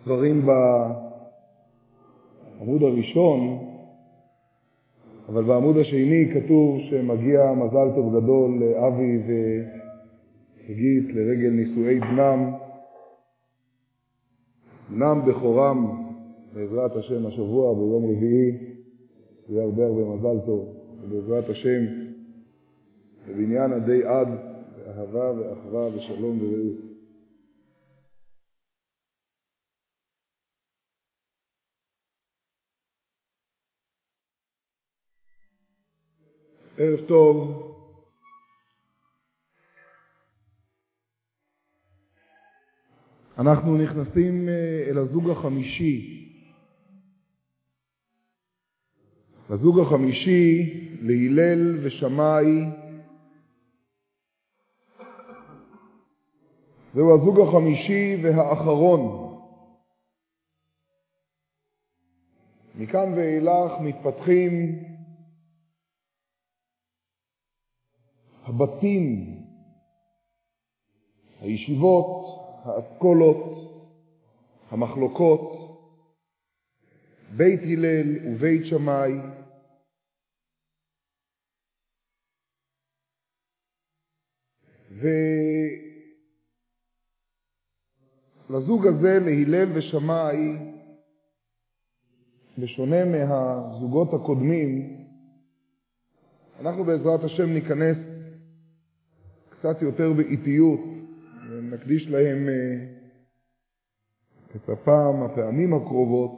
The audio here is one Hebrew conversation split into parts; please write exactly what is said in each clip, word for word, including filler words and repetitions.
דברים בעמוד הראשון, אבל בעמוד השני כתוב שמגיע מזל טוב גדול לאבי וחגית לרגל נישואי בנם, בנם בכורם, בעזרת השם השבוע ביום רביעי, יהיה הרבה הרבה מזל טוב, ובעזרת השם בבניין עדי עד, באהבה ואחווה ושלום ורעות. ערב טוב. אנחנו נכנסים אל הזוג החמישי. הזוג החמישי להילל ושמאי. זהו הזוג החמישי והאחרון. מכאן ואילך מתפתחים הבתים, הישיבות, האסכולות, המחלוקות, בית הלל ובית שמאי, ולזוג הזה, להלל ושמאי, בשונה מהזוגות הקודמים, אנחנו בעזרת השם ניכנס קצת יותר באיטיות, ונקדיש להם את הפעם, הפעמים הקרובות,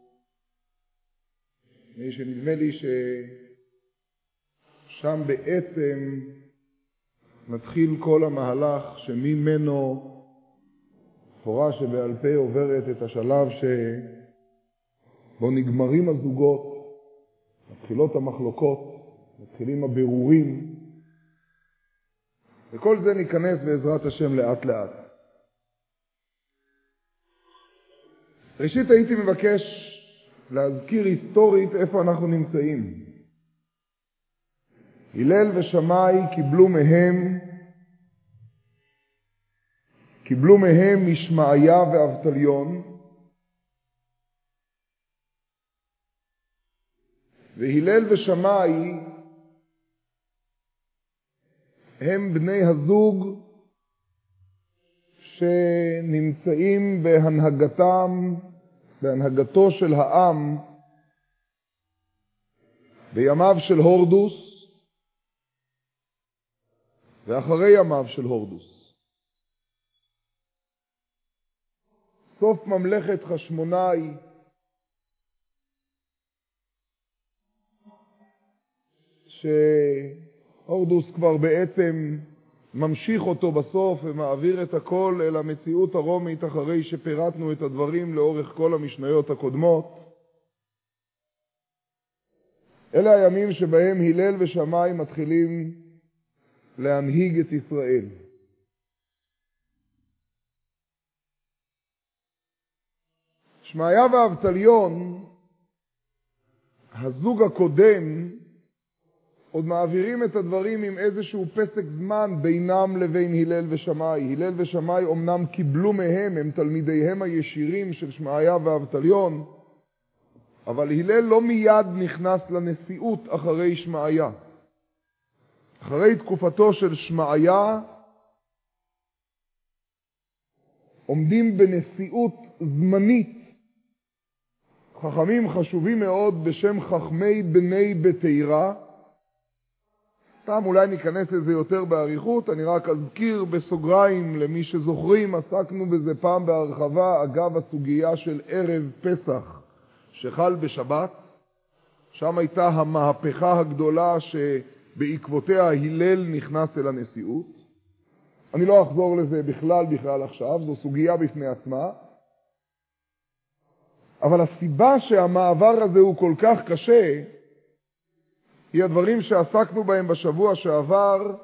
שנדמה לי ששם בעצם מתחיל כל המהלך שממנו תורה שבעל פה עוברת את השלב שבו נגמרים הזוגות, מתחילות המחלוקות, מתחילים הבירורים, וכל זה ניכנס בעזרת השם לאט לאט. ראשית הייתי מבקש להזכיר היסטורית איפה אנחנו נמצאים. הלל ושמאי קיבלו מהם, קיבלו מהם משמעיה ואבטליון, והלל ושמאי הם בני הזוג שנמצאים בהנהגתם, בהנהגתו של העם, בימיו של הורדוס ואחרי ימיו של הורדוס. סוף ממלכת חשמונאי, שהורדוס כבר בעצם ממשיך אותו בסוף ומעביר את הכל אל המציאות הרומית אחרי שפירטנו את הדברים לאורך כל המשניות הקודמות. אלה הימים שבהם הלל ושמאי מתחילים להנהיג את ישראל. שמעיה ואבטליון, הזוג הקודם, עוד מעבירים את הדברים עם איזשהו פסק זמן בינם לבין הלל ושמאי. הלל ושמאי אומנם קיבלו מהם, הם תלמידיהם הישירים של שמעיה ואבטליון, אבל הלל לא מיד נכנס לנשיאות אחרי שמעיה. אחרי תקופתו של שמעיה עומדים בנשיאות זמנית חכמים חשובים מאוד בשם חכמי בני בתירה. סתם אולי ניכנס לזה יותר בעריכות, אני רק אזכיר בסוגריים למי שזוכרים, עסקנו בזה פעם בהרחבה אגב הסוגיה של ערב פסח שחל בשבת. שם הייתה המהפכה הגדולה שבעקבותיה הלל נכנס אל הנשיאות. אני לא אחזור לזה בכלל בכלל עכשיו, זו סוגיה בפני עצמה. אבל הסיבה שהמעבר הזה הוא כל כך קשה, היא הדברים שעסקנו בהם בשבוע שעבר.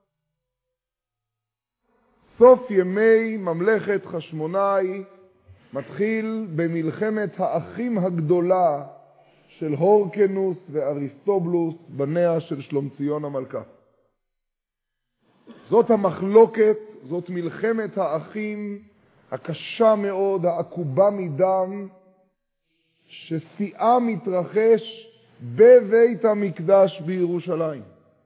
סוף ימי ממלכת חשמונאי מתחיל במלחמת האחים הגדולה של הורקנוס ואריסטובולוס, בניה של שלומציון המלכה. זאת המחלוקת, זאת מלחמת האחים הקשה מאוד, העקובה מדם, ששיאה מתרחש בבית המקדש בירושלים.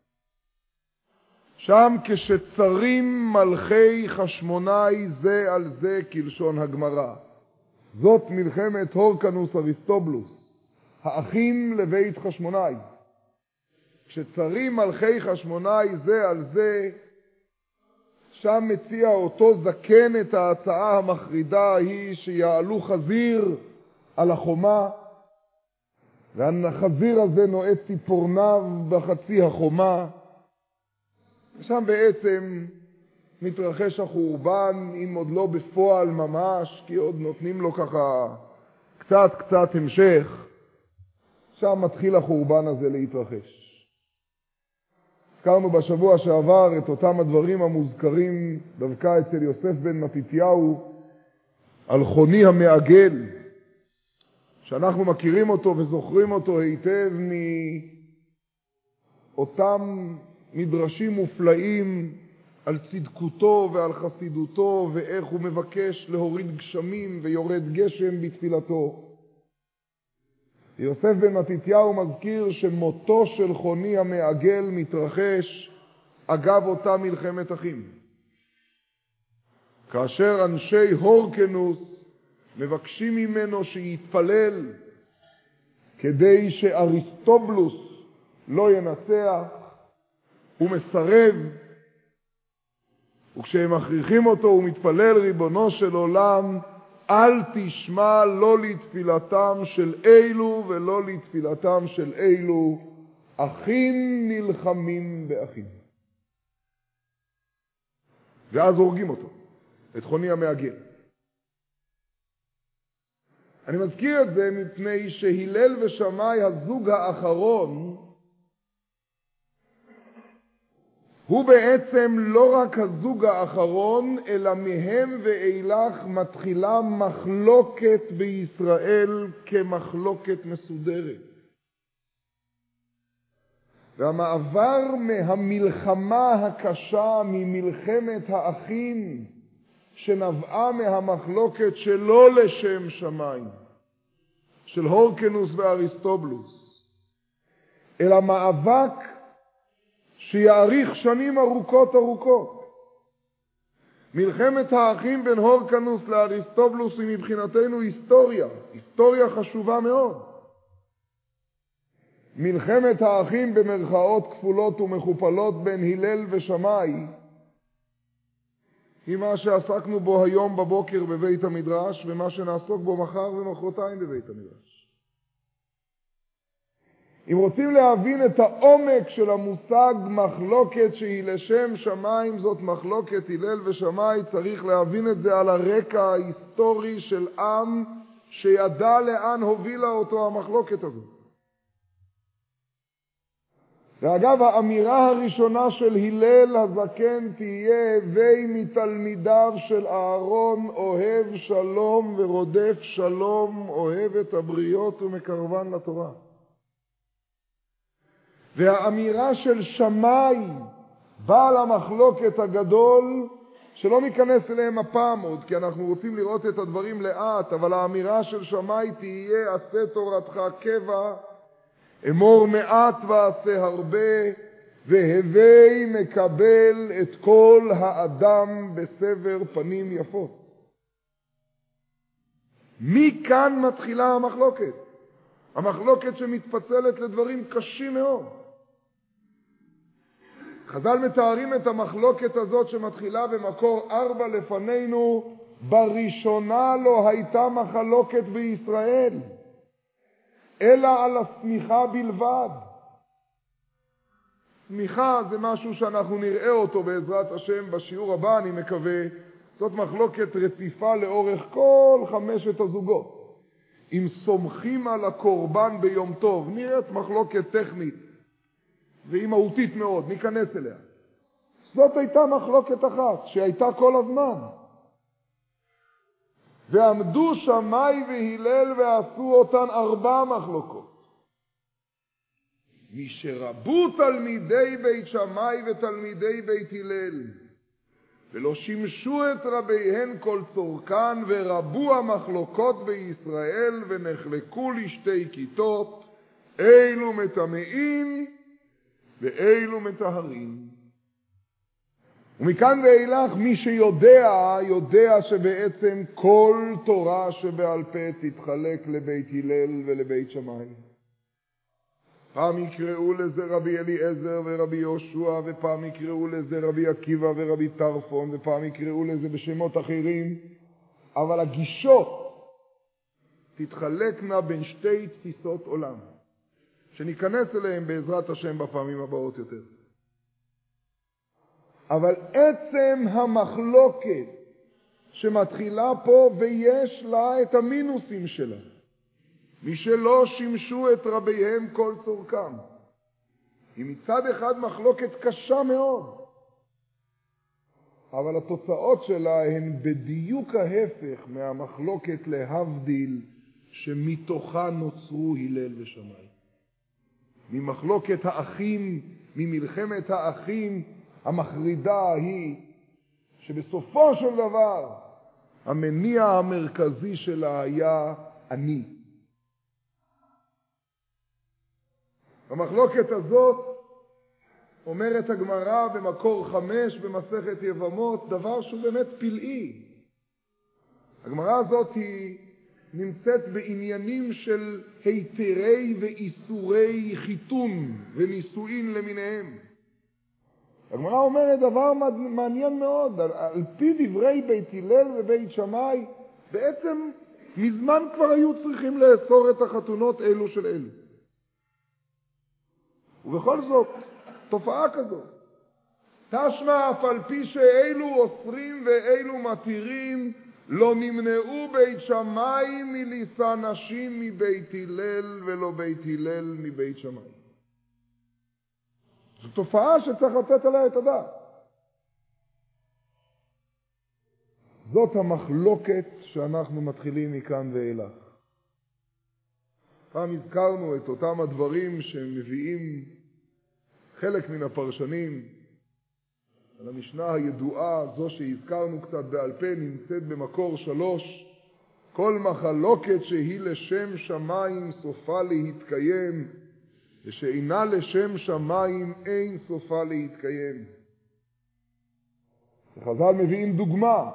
שם כשצרים מלכי חשמונאי זה על זה כלשון הגמרא. זאת מלחמת הורקנוס אריסטובולוס, האחים לבית חשמונאי. כשצרים מלכי חשמונאי זה על זה, שם מציע אותו זקן את ההצעה המחרידה ההיא שיעלו חזיר על החומה, והחזיר הזה נועץ ציפורניו בחצי החומה. שם בעצם מתרחש החורבן, אם עוד לא בפועל ממש, כי עוד נותנים לו ככה קצת קצת המשך. שם מתחיל החורבן הזה להתרחש. הזכרנו בשבוע שעבר את אותם הדברים המוזכרים דווקא אצל יוסף בן מתתיהו על חוני המעגל, שאנחנו מכירים אותו וזוכרים אותו היטב מאותם מדרשים מופלאים על צדקותו ועל חסידותו ואיך הוא מבקש להוריד גשמים ויורד גשם בתפילתו. יוסף בן מתתיהו מזכיר שמותו של חוני המעגל מתרחש אגב אותה מלחמת אחים. כאשר אנשי הורקנוס מבקשים ממנו שיתפלל כדי שאריסטובולוס לא ינצח, הוא מסרב, וכשהם מכריחים אותו הוא מתפלל, ריבונו של עולם, אל תשמע לא לתפילתם של אילו ולא לתפילתם של אילו, אחים נלחמים באחים. ואז הורגים אותו, את חוני המעגל. אני מזכיר את זה מפני שהלל ושמאי, הזוג האחרון, הוא בעצם לא רק הזוג האחרון, אלא מהם ואילך מתחילה מחלוקת בישראל כמחלוקת מסודרת. והמעבר מהמלחמה הקשה, ממלחמת האחים, שנבעה מהמחלוקת שלא לשם שמיים, של הורקנוס ואריסטובולוס, אלא מאבק שיאריך שנים ארוכות ארוכות. מלחמת האחים בין הורקנוס לאריסטובולוס היא מבחינתנו היסטוריה, היסטוריה חשובה מאוד. מלחמת האחים במרכאות כפולות ומכופלות בין הלל ושמאי היא מה שעסקנו בו היום בבוקר בבית המדרש, ומה שנעסוק בו מחר ומחרתיים בבית המדרש. אם רוצים להבין את העומק של המושג מחלוקת שהיא לשם שמיים, זאת מחלוקת הלל ושמאי, צריך להבין את זה על הרקע ההיסטורי של עם שידע לאן הובילה אותו המחלוקת הזאת. ואגב, האמירה הראשונה של הלל הזקן תהיה, הווי מתלמידיו של אהרון, אוהב שלום ורודף שלום, אוהב את הבריות ומקרבן לתורה. והאמירה של שמאי, בעל המחלוקת הגדול, שלא ניכנס אליהם הפעם עוד, כי אנחנו רוצים לראות את הדברים לאט, אבל האמירה של שמאי תהיה, עשה תורתך קבע, אמור מעט ועשה הרבה, והווי מקבל את כל האדם בסבר פנים יפות. מכאן מתחילה המחלוקת. המחלוקת שמתפצלת לדברים קשים מאוד. חז"ל מתארים את המחלוקת הזאת שמתחילה במקור ארבע לפנינו, בראשונה לא הייתה מחלוקת בישראל, אלא על הסמיכה בלבד. סמיכה זה משהו שאנחנו נראה אותו בעזרת השם בשיעור הבא, אני מקווה. זאת מחלוקת רציפה לאורך כל חמשת הזוגות. אם סומכים על הקורבן ביום טוב, נראית מחלוקת טכנית, והיא מהותית מאוד, ניכנס אליה. זאת הייתה מחלוקת אחת, שהייתה כל הזמן. ועמדו שמאי והלל ועשו אותן ארבע מחלוקות. משרבו תלמידי בית שמאי ותלמידי בית הלל, ולא שימשו את רביהן כל צורכן, ורבו המחלוקות בישראל, ונחלקו לשתי כיתות, אילו מטמאים ואילו מטהרים. ומכאן ואילך מי שיודע, יודע שבעצם כל תורה שבעל פה תתחלק לבית הלל ולבית שמאי. פעם יקראו לזה רבי אליעזר ורבי יהושע, ופעם יקראו לזה רבי עקיבא ורבי טרפון, ופעם יקראו לזה בשמות אחרים, אבל הגישות תתחלקנה בין שתי תפיסות עולם, שניכנס אליהם בעזרת השם בפעמים הבאות יותר. אבל עצם המחלוקת שמתחילה פה, ויש לה את המינוסים שלה, מי שלא שימשו את רביהם כל צורכם, היא מצד אחד מחלוקת קשה מאוד, אבל התוצאות שלה הן בדיוק ההפך מהמחלוקת להבדיל שמתוכה נוצרו הלל ושמאי. ממחלוקת האחים, ממלחמת האחים, המחרידה היא שבסופו של דבר המניע המרכזי שלה היה אני. המחלוקת הזאת אומרת הגמרא במקור חמש במסכת יבמות דבר שהוא באמת פלאי. הגמרא הזאת היא נמצאת בעניינים של היתרי ואיסורי חיתון ונישואין למיניהם. הגמרא אומרת דבר מעניין מאוד, על, על פי דברי בית הלל ובית שמאי, בעצם מזמן כבר היו צריכים לאסור את החתונות אלו של אלו. ובכל זאת, תופעה כזאת. תשמע אף על פי שאלו אוסרים ואלו מתירים, לא נמנעו בית שמאי מלישא נשים מבית הלל, ולא בית הלל מבית שמאי. זו תופעה שצריך לתת עליה את הדעת. זאת המחלוקת שאנחנו מתחילים מכאן ואילך. פעם הזכרנו את אותם הדברים שמביאים חלק מן הפרשנים. על המשנה הידועה, זו שהזכרנו קצת בעל פה, נמצאת במקור שלוש. כל מחלוקת שהיא לשם שמיים סופה להתקיים, ושאינה לשם שמיים אין סופה להתקיים. חז"ל מביאים דוגמה.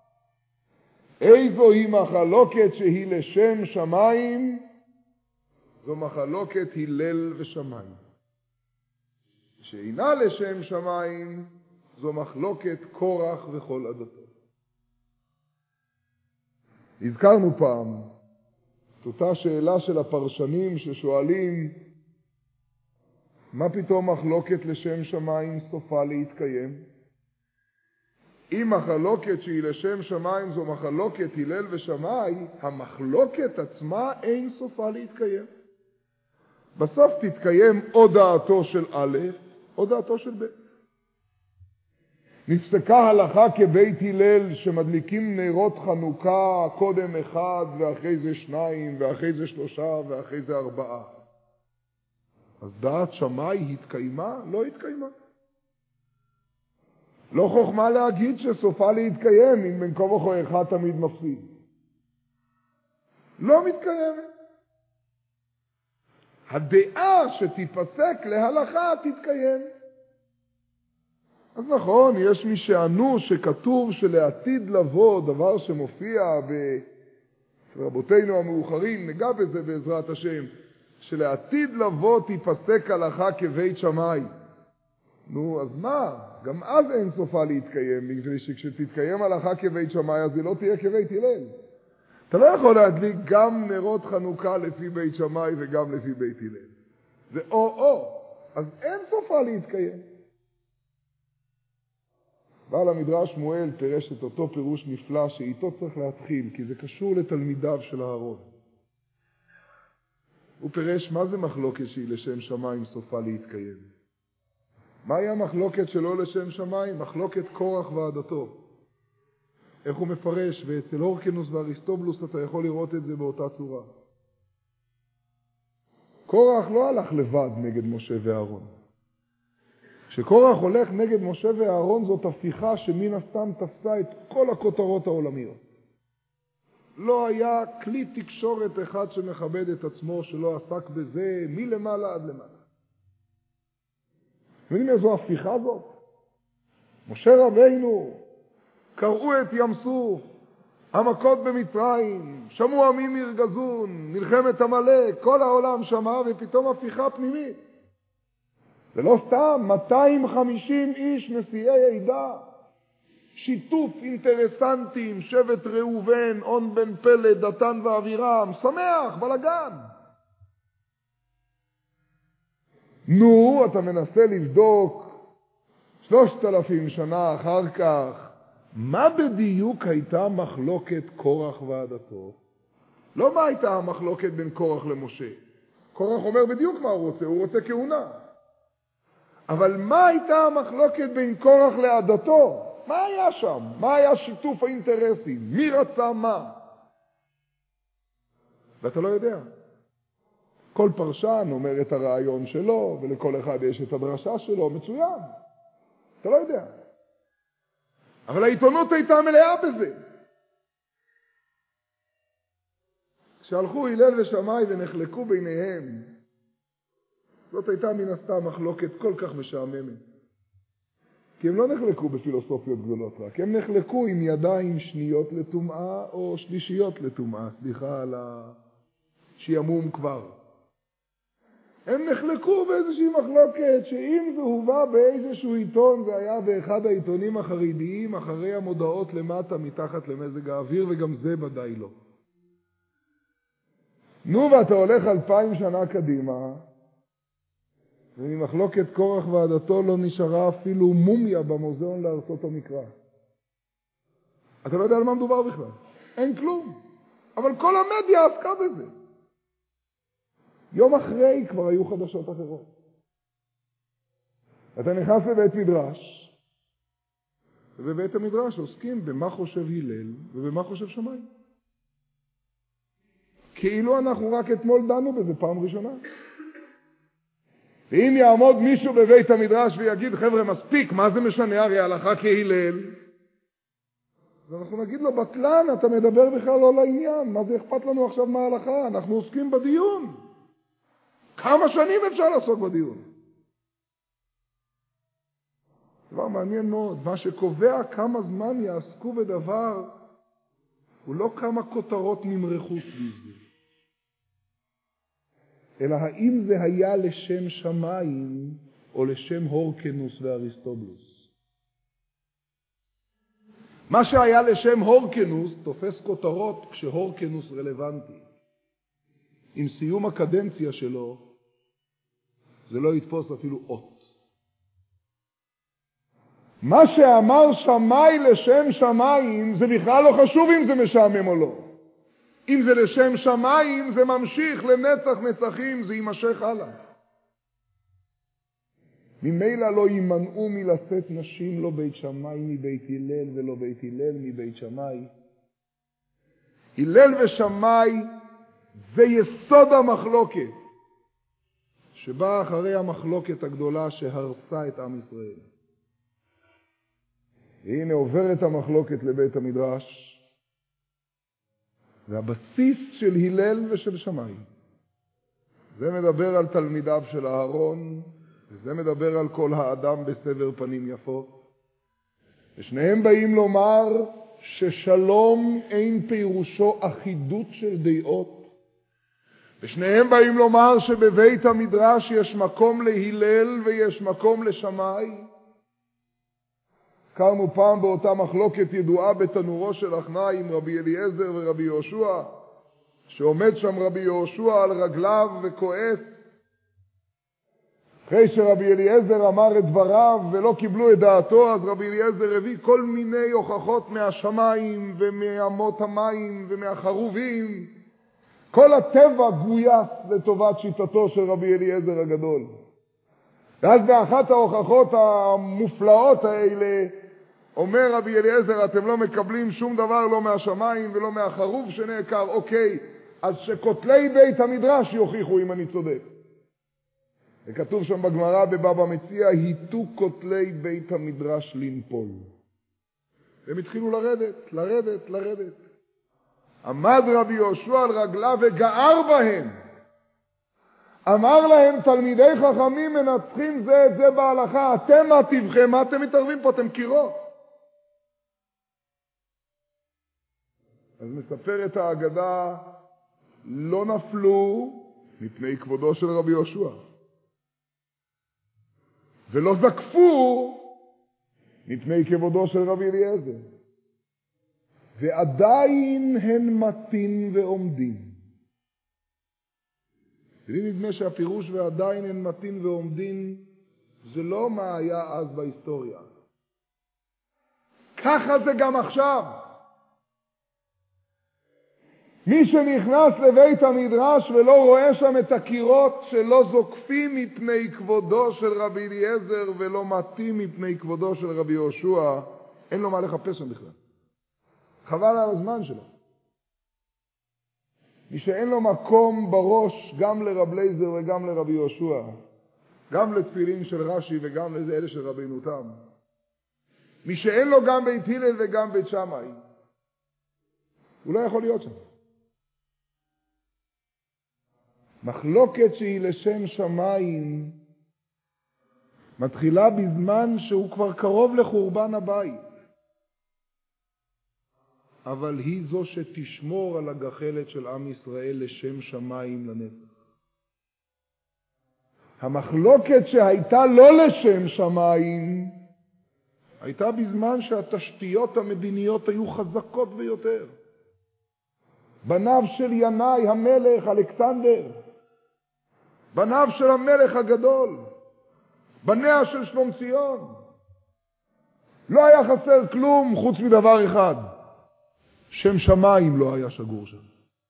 איזו היא מחלוקת שהיא לשם שמיים? זו מחלוקת הלל ושמיים. שאינה לשם שמיים, זו מחלוקת קורח וכל עדתו. הזכרנו פעם את אותה שאלה של הפרשנים ששואלים, מה פתאום מחלוקת לשם שמיים סופה להתקיים? אם מחלוקת שהיא לשם שמיים זו מחלוקת הלל ושמאי, המחלוקת עצמה אין סופה להתקיים. בסוף תתקיים או דעתו של א' או דעתו של ב'. נפסקה הלכה כבית הלל שמדליקים נרות חנוכה, קודם אחד ואחרי זה שניים ואחרי זה שלושה ואחרי זה ארבעה. אז דעת שמאי התקיימה? לא התקיימה. לא חוכמה להגיד שסופה להתקיים אם בין כה וכה אחד תמיד מפסיד. לא מתקיימת. הדעה שתיפסק להלכה תתקיים. אז נכון, יש מי שענו שכתוב שלעתיד לבוא, דבר שמופיע ברבותינו המאוחרים, נגע בזה בעזרת השם, שלעתיד לבוא תיפסק הלכה כבית שמאי. נו, אז מה? גם אז אין סופה להתקיים, בגלל שכשתתקיים הלכה כבית שמאי, אז היא לא תהיה כבית הלל. אתה לא יכול להדליק גם נרות חנוכה לפי בית שמאי וגם לפי בית הלל. זה או-או, אז אין סופה להתקיים. בעל המדרש שמואל פירש את אותו פירוש נפלא שאיתו צריך להתחיל, כי זה קשור לתלמידיו של אהרון. הוא פירש מה זה מחלוקת שהיא לשם שמיים סופה להתקיים. מהי המחלוקת שלא לשם שמיים? מחלוקת קורח ועדתו. איך הוא מפרש? ואצל הורקנוס ואריסטובולוס אתה יכול לראות את זה באותה צורה. קורח לא הלך לבד נגד משה ואהרון. כשקורח הולך נגד משה ואהרון זאת הפיכה שמן הסתם תפסה את כל הכותרות העולמיות. לא היה כלי תקשורת אחד שמכבד את עצמו שלא עסק בזה מלמעלה עד למעלה. יודעים איזו הפיכה זאת? משה רבינו קראו את ים סוף, המכות במצרים, שמעו עמים ירגזון, מלחמת עמלק, כל העולם שמע ופתאום הפיכה פנימית. ולא סתם, מאתיים וחמישים איש נשיאי עדה, שיתוף אינטרסנטים, שבט ראובן, און בן פלד, דתן ואבירם, שמח, בלגן. נו, אתה מנסה לבדוק שלושת אלפים שנה אחר כך, מה בדיוק הייתה מחלוקת קורח ועדתו? לא מה הייתה המחלוקת בין קורח למשה. קורח אומר בדיוק מה הוא רוצה, הוא רוצה כהונה. אבל מה הייתה המחלוקת בין קורח לעדתו? מה היה שם? מה היה שיתוף האינטרסים? מי רצה מה? ואתה לא יודע. כל פרשן אומר את הרעיון שלו, ולכל אחד יש את הדרשה שלו, מצוין. אתה לא יודע. אבל העיתונות הייתה מלאה בזה. כשהלכו הלל ושמאי ונחלקו ביניהם, זאת הייתה מן הסתם מחלוקת כל כך משעממת. כי הם לא נחלקו בפילוסופיות גדולות רק, הם נחלקו עם ידיים שניות לטומאה או שלישיות לטומאה, סליחה על השימום כבר. הם נחלקו באיזושהי מחלוקת שאם זה הובא באיזשהו עיתון, זה היה באחד העיתונים החרדיים אחרי המודעות למטה מתחת למזג האוויר, וגם זה ודאי לא. נו, ואתה הולך אלפיים שנה קדימה, וממחלוקת קורח ועדתו לא נשארה אפילו מומיה במוזיאון לארצות המקרא. אתה לא יודע על מה מדובר בכלל. אין כלום. אבל כל המדיה עסקה בזה. יום אחרי כבר היו חדשות אחרות. אתה נכנס לבית מדרש, ובבית המדרש עוסקים במה חושב הלל ובמה חושב שמאי. כאילו אנחנו רק אתמול דנו בזה פעם ראשונה. ואם יעמוד מישהו בבית המדרש ויגיד, חבר'ה, מספיק, מה זה משנה? הרי הלכה כהלל. אז אנחנו נגיד לו, בטלן, אתה מדבר בכלל לא לעניין. מה זה אכפת לנו עכשיו מההלכה? אנחנו עוסקים בדיון. כמה שנים אפשר לעסוק בדיון? דבר מעניין מאוד. מה שקובע כמה זמן יעסקו בדבר, הוא לא כמה כותרות נמרחו סביב זה. אלא האם זה היה לשם שמיים או לשם הורקנוס ואריסטובלוס. מה שהיה לשם הורקנוס תופס כותרות כשהורקנוס רלוונטי. עם סיום הקדנציה שלו זה לא יתפוס אפילו אות. מה שאמר שמאי לשם שמיים זה בכלל לא חשוב אם זה משעמם או לא. אם זה לשם שמיים, זה ממשיך לנצח נצחים, זה יימשך הלאה. ממילא לא יימנעו מלשאת נשים, לא בית שמאי מבית הלל ולא בית הלל מבית שמאי. הלל ושמאי זה יסוד המחלוקת, שבאה אחרי המחלוקת הגדולה שהרסה את עם ישראל. והנה עוברת המחלוקת לבית המדרש, זה הבסיס של הלל ושל שמאי. זה מדבר על תלמידיו של אהרון, וזה מדבר על כל האדם בסבר פנים יפות. ושניהם באים לומר ששלום אין פירושו אחידות של דעות. ושניהם באים לומר שבבית המדרש יש מקום להלל ויש מקום לשמאי. קרנו פעם באותה מחלוקת ידועה בתנורו של אחנאי עם רבי אליעזר ורבי יהושע, שעומד שם רבי יהושע על רגליו וכועס. אחרי שרבי אליעזר אמר את דבריו ולא קיבלו את דעתו, אז רבי אליעזר הביא כל מיני הוכחות מהשמיים ומאמות המים ומהחרובים. כל הטבע גויס לטובת שיטתו של רבי אליעזר הגדול. ואז באחת ההוכחות המופלאות האלה, אומר רבי אליעזר, אתם לא מקבלים שום דבר לא מהשמיים ולא מהחרוב שנעקר. אוקיי, אז שכותלי בית המדרש יוכיחו אם אני צודק. וכתוב שם בגמרא בבבא מציעא, היטו כותלי בית המדרש לנפול. והם התחילו לרדת, לרדת, לרדת. עמד רבי יהושע על רגליו וגער בהם. אמר להם, תלמידי חכמים מנצחים זה את זה בהלכה, אתם מה טבעכם, מה אתם מתערבים פה, אתם קירות. אז מספרת האגדה, לא נפלו מפני כבודו של רבי יהושע. ולא זקפו מפני כבודו של רבי אליעזר. ועדיין הן מתין ועומדים. לי נדמה שהפירוש ועדיין הן מתין ועומדים, זה לא מה היה אז בהיסטוריה. ככה זה גם עכשיו. מי שנכנס לבית המדרש ולא רואה שם את הקירות שלא זוקפים מפני כבודו של רבי אליעזר ולא מתים מפני כבודו של רבי יהושע, אין לו מה לחפש שם בכלל. חבל על הזמן שלו. מי שאין לו מקום בראש גם לרב אליעזר וגם לרבי יהושע, גם לתפילין של רש"י וגם לאלה של רבינו תם, מי שאין לו גם בית הלל וגם בית שמאי, הוא לא יכול להיות שם. מחלוקת שהיא לשם שמיים מתחילה בזמן שהוא כבר קרוב לחורבן הבית, אבל היא זו שתשמור על הגחלת של עם ישראל לשם שמיים לנצח. המחלוקת שהייתה לא לשם שמיים הייתה בזמן שהתשתיות המדיניות היו חזקות ביותר. בניו של ינאי המלך אלכסנדר, בניו של המלך הגדול, בניה של שלומציון, לא היה חסר כלום חוץ מדבר אחד, שם שמיים לא היה שגור שם.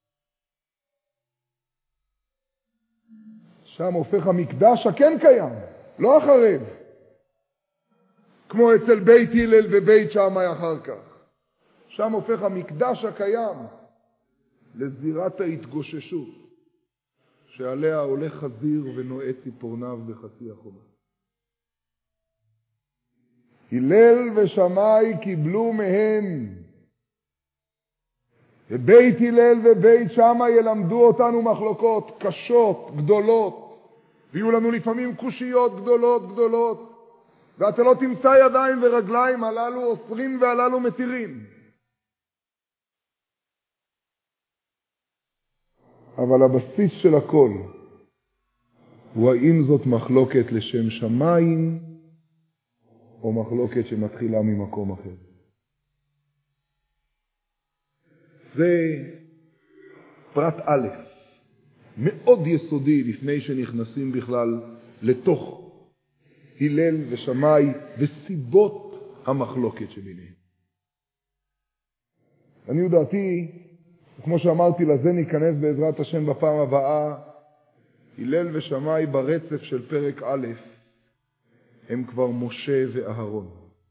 שם הופך המקדש הכן קיים, לא החרב, כמו אצל בית הלל ובית שמאי אחר כך. שם הופך המקדש הקיים לזירת ההתגוששות, שעליה הולך חזיר ונועץ ציפורניו בחצי החומה. הלל ושמאי קיבלו מהם, ובית הלל ובית שמאי ילמדו אותנו מחלוקות קשות, גדולות, ויהיו לנו לפעמים קושיות גדולות גדולות, ואתה לא תמצא ידיים ורגליים, הללו אוסרים והללו מתירים. אבל הבסיס של הכל הוא האם זאת מחלוקת לשם שמיים או מחלוקת שמתחילה ממקום אחר. זה פרט א', מאוד יסודי לפני שנכנסים בכלל לתוך הלל ושמאי וסיבות המחלוקת שביניהם. אני יודעתי, כמו שאמרתי, לזה ניכנס בעזרת השם בפעם הבאה. הלל ושמאי ברצף של פרק א' הם כבר משה ואהרון.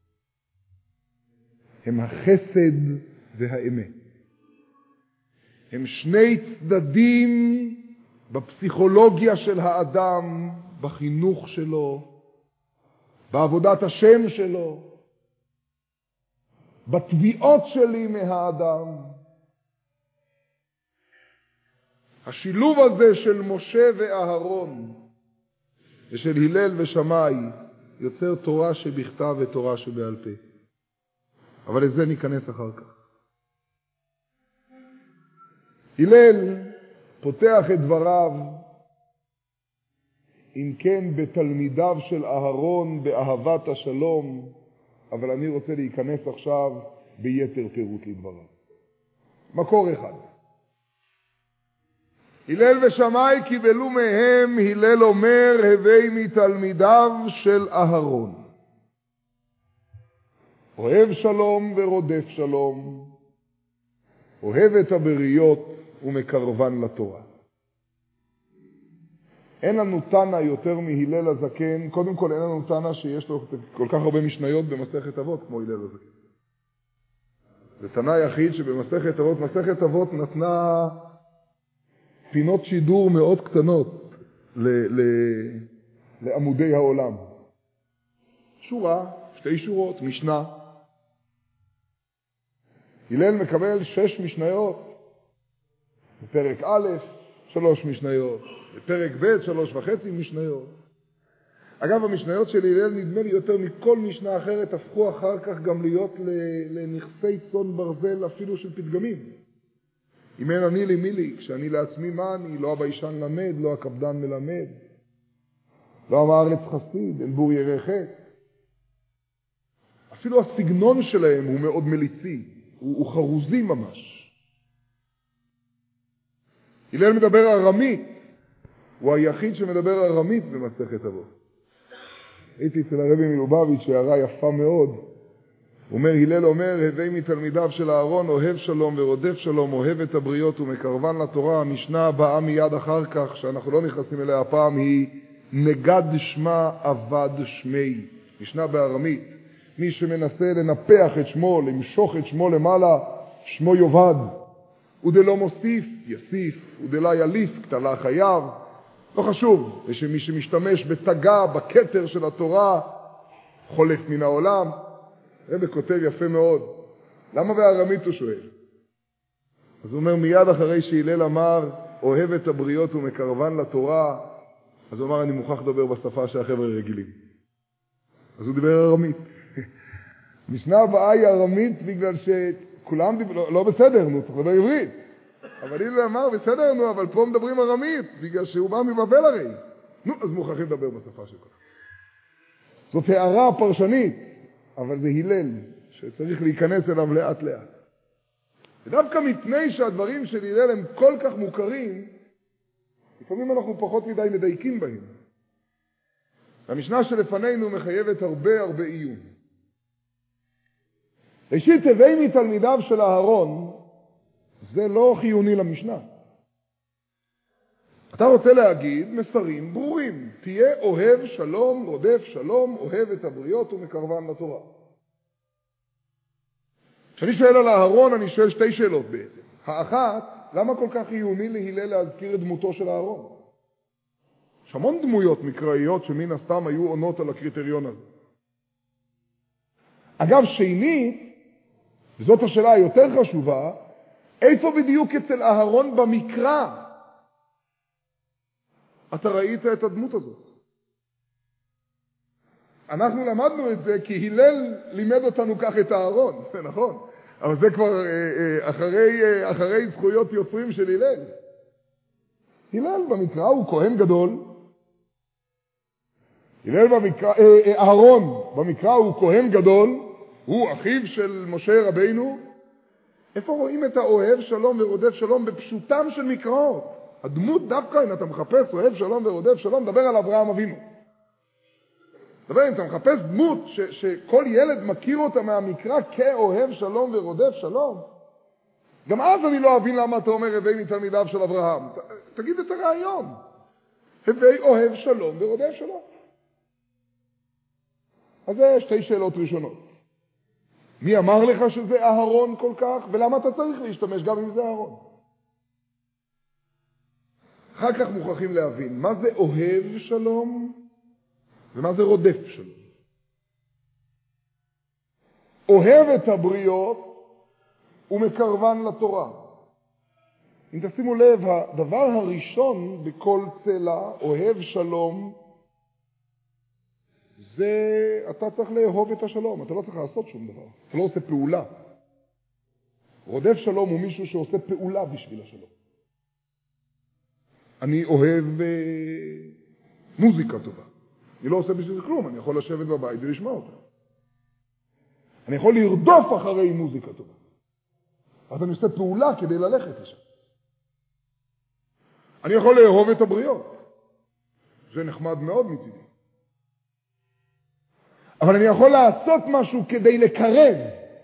הם החסד והאמת. הם שני צדדים בפסיכולוגיה של האדם, בחינוך שלו, בעבודת השם שלו, בתביעות שלי מהאדם. השילוב הזה של משה ואהרון ושל הלל ושמאי יוצר תורה שבכתב ותורה שבעל פה. אבל לזה ניכנס אחר כך. הלל פותח את דבריו אם כן בתלמידיו של אהרון באהבת השלום, אבל אני רוצה להיכנס עכשיו ביתר פירוט לדבריו. מקור אחד. הלל ושמאי קיבלו מהם, הלל אומר, הווי מתלמידיו של אהרון. אוהב שלום ורודף שלום, אוהב את הבריות ומקרבן לתורה. אין לנו תנא יותר מהלל הזקן, קודם כל אין לנו תנא שיש לו כל כך הרבה משניות במסכת אבות כמו הלל הזקן. זה תנא יחיד שבמסכת אבות, מסכת אבות נתנה פינות שידור מאוד קטנות לעמודי העולם. שורה, שתי שורות, משנה. הלל מקבל שש משניות. בפרק א', שלוש משניות. בפרק ב', שלוש וחצי משניות. אגב, המשניות של הלל נדמה לי יותר מכל משנה אחרת, הפכו אחר כך גם להיות לנכסי צאן ברזל אפילו של פתגמים. אם אין אני לי מי לי, כשאני לעצמי מה אני, לא הביישן למד, לא הקפדן מלמד, לא עם הארץ חסיד, אין בור ירא חטא. אפילו הסגנון שלהם הוא מאוד מליצי, הוא, הוא חרוזי ממש. הלל מדבר ארמית, הוא היחיד שמדבר ארמית במסכת אבות. הייתי אצל הרבי מלובביץ' הערה יפה מאוד. הוא אומר, הלל אומר, הווי מתלמידיו של אהרון, אוהב שלום ורודף שלום, אוהב את הבריות ומקרבן לתורה. המשנה הבאה מיד אחר כך, שאנחנו לא נכנסים אליה הפעם, היא נגד שמה עבד שמי. משנה בארמית. מי שמנסה לנפח את שמו, למשוך את שמו למעלה, שמו יובד. ודלא מוסיף, יסיף, ודלא יליף, קטלה חייו. לא חשוב, זה שמי שמשתמש בתגה, בכתר של התורה, חולף מן העולם. רבי כותב יפה מאוד. למה בארמית הוא שואל? אז הוא אומר, מיד אחרי שהלל אמר, אוהב את הבריות ומקרבן לתורה, אז הוא אמר, אני מוכרח לדבר בשפה שהחבר'ה רגילים. אז הוא דיבר ארמית. משנה הבאה היא ארמית בגלל שכולם דיבר, לא, לא בסדר, נו, צריך לדבר עברית. אבל הלל אמר, בסדר, נו, אבל פה מדברים ארמית, בגלל שהוא בא מבבל הרי. נו, אז מוכרחים לדבר בשפה שלך. זאת הערה פרשנית, אבל זה הלל, שצריך להיכנס אליו לאט לאט. ודווקא מפני שהדברים של הלל הם כל כך מוכרים, לפעמים אנחנו פחות מדי מדייקים בהם. המשנה שלפנינו מחייבת הרבה הרבה עיון. ראשית, הווי מתלמידיו של אהרון, זה לא חיוני למשנה. אתה רוצה להגיד מסרים ברורים. תהיה אוהב שלום, רודף שלום, אוהב את הבריות ומקרבן לתורה. כשאני שואל על אהרון, אני שואל שתי שאלות בעצם. האחת, למה כל כך חיוני להלל להזכיר את דמותו של אהרון? יש המון דמויות מקראיות שמן הסתם היו עונות על הקריטריון הזה. אגב, שנית, וזאת השאלה היותר חשובה, איפה בדיוק אצל אהרון במקרא אתה ראית את הדמות הזאת? אנחנו למדנו את זה כי הלל לימד אותנו כך את אהרון, זה נכון, אבל זה כבר אחרי, אחרי זכויות יוצרים של הלל. הלל במקרא הוא כהן גדול, הלל במקרא, אהרון במקרא הוא כהן גדול, הוא אחיו של משה רבינו. איפה רואים את האוהב שלום ורודף שלום בפשוטם של מקראות? הדמות דווקא, אם אתה מחפש אוהב שלום ורודף שלום, דבר על אברהם אבינו. דבר, אם אתה מחפש דמות ש, שכל ילד מכיר אותה מהמקרא כאוהב שלום ורודף שלום, גם אז אני לא אבין למה אתה אומר הווי מתלמידיו של אברהם. ת, תגיד את הרעיון. הווי אוהב שלום ורודף שלום. אז זה שתי שאלות ראשונות. מי אמר לך שזה אהרון כל כך, ולמה אתה צריך להשתמש גם אם זה אהרון? אחר כך מוכרחים להבין מה זה אוהב שלום ומה זה רודף שלום. אוהב את הבריות ומקרבן לתורה. אם תשימו לב, הדבר הראשון בכל צלע, אוהב שלום, זה אתה צריך לאהוב את השלום, אתה לא צריך לעשות שום דבר, אתה לא עושה פעולה. רודף שלום הוא מישהו שעושה פעולה בשביל השלום. אני אוהב אה, מוזיקה טובה, אני לא עושה בשביל כלום, אני יכול לשבת בבית ולשמוע אותה. אני יכול לרדוף אחרי מוזיקה טובה, אז אני עושה פעולה כדי ללכת לשם. אני יכול לאהוב את הבריות, זה נחמד מאוד מצידי. אבל אני יכול לעשות משהו כדי לקרב.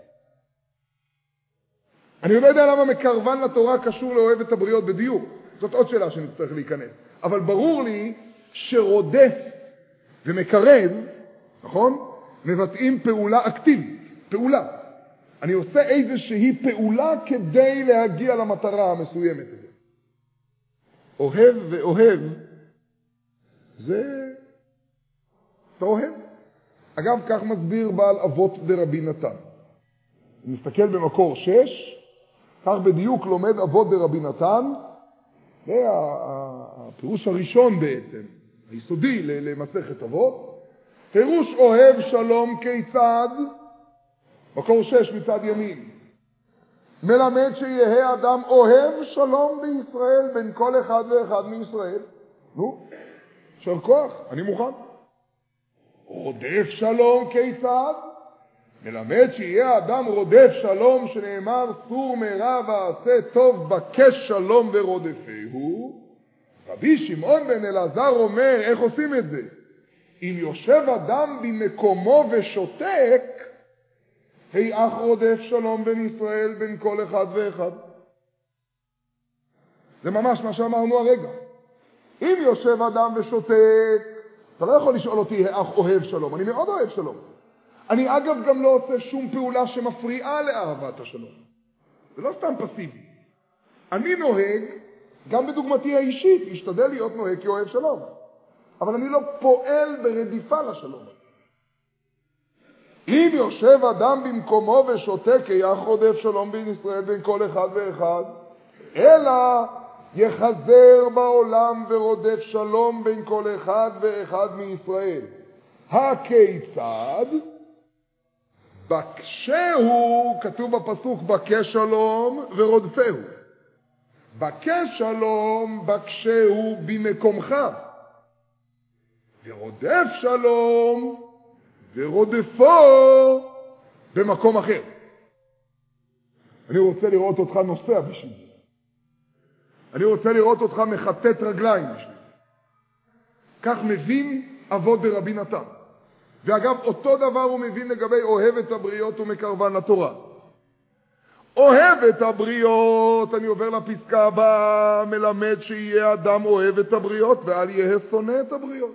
אני לא יודע למה מקרבן לתורה קשור לאוהב את הבריות בדיוק. זאת עוד שאלה שנצטרך להיכנס. אבל ברור לי שרודף ומקרב, נכון? מבטאים פעולה אקטיבית, פעולה. אני עושה איזושהי פעולה כדי להגיע למטרה המסוימת הזאת. אוהב ואוהב, זה אתה אוהב. אגב, כך מסביר בעל אבות דרבי נתן. אם נסתכל במקור שש, כך בדיוק לומד אבות דרבי נתן, זה הפירוש הראשון בעצם, היסודי למסכת אבות. פירוש אוהב שלום כיצד, מקור שש מצד ימין, מלמד שיהיה אדם אוהב שלום בישראל בין כל אחד ואחד מישראל. נו, שר כוח, אני מוכן. רודף שלום כיצד, מלמד שיהיה אדם רודף שלום, שנאמר סור מרע ועשה טוב, בקש שלום ורודפהו. רבי שמעון בן אלעזר אומר, איך עושים את זה? אם יושב אדם במקומו ושותק, היאך רודף שלום בין ישראל בין כל אחד ואחד. זה ממש מה שאמרנו הרגע. אם יושב אדם ושותק, אתה לא יכול לשאול אותי, היאך אוהב שלום. אני מאוד אוהב שלום. אני אגב גם לא עושה שום פעולה שמפריעה לאהבת השלום. זה לא סתם פסיבי. אני נוהג, גם בדוגמתי האישית, להשתדל להיות נוהג כאוהב שלום. אבל אני לא פועל ברדיפה לשלום. אם יושב אדם במקומו ושותק, היאך רודף שלום בין ישראל בין כל אחד ואחד, אלא יחזר בעולם ורודף שלום בין כל אחד ואחד מישראל. הכיצד? בקשהו, כתוב בפסוק בקש שלום ורודפהו. בקש שלום, בקשהו במקומך. ורודף שלום ורודפו במקום אחר. אני רוצה לראות אותך נוסע בשביל זה. אני רוצה לראות אותך מחטט רגליים בשביל זה. כך מבין אבות דרבי נתן. ואגב, אותו דבר הוא מבין לגבי אוהב את הבריות ומקרבן לתורה. אוהב את הבריות, אני עובר לפסקה הבאה, מלמד שיהיה אדם אוהב את הבריות ואל יהיה שונא את הבריות.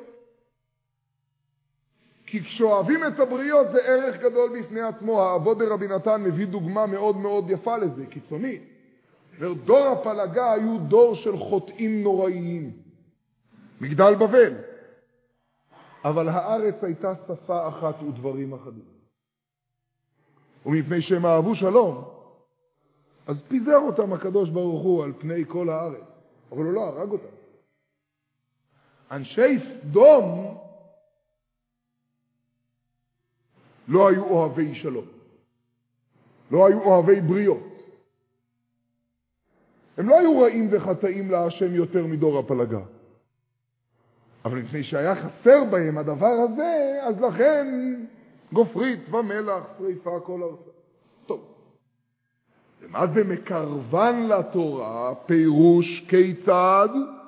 כי כשאוהבים את הבריות זה ערך גדול בפני עצמו. האבות דרבי נתן מביא דוגמה מאוד מאוד יפה לזה, קיצונית. דור הפלגה היו דור של חוטאים נוראיים. מגדל בבל. אבל הארץ הייתה שפה אחת ודברים אחדים. ומפני שהם אהבו שלום, אז פיזר אותם הקדוש ברוך הוא על פני כל הארץ. אבל הוא לא הרג אותם. אנשי סדום לא היו אוהבי שלום. לא היו אוהבי בריות. הם לא היו רעים וחטאים להשם יותר מדור הפלגה. אבל לפני שהיה חסר בהם הדבר הזה, אז לכן גופרית ומלח, שריפה, כל ארצה. טוב. ומה זה מקרבן לתורה? פירוש כיצד?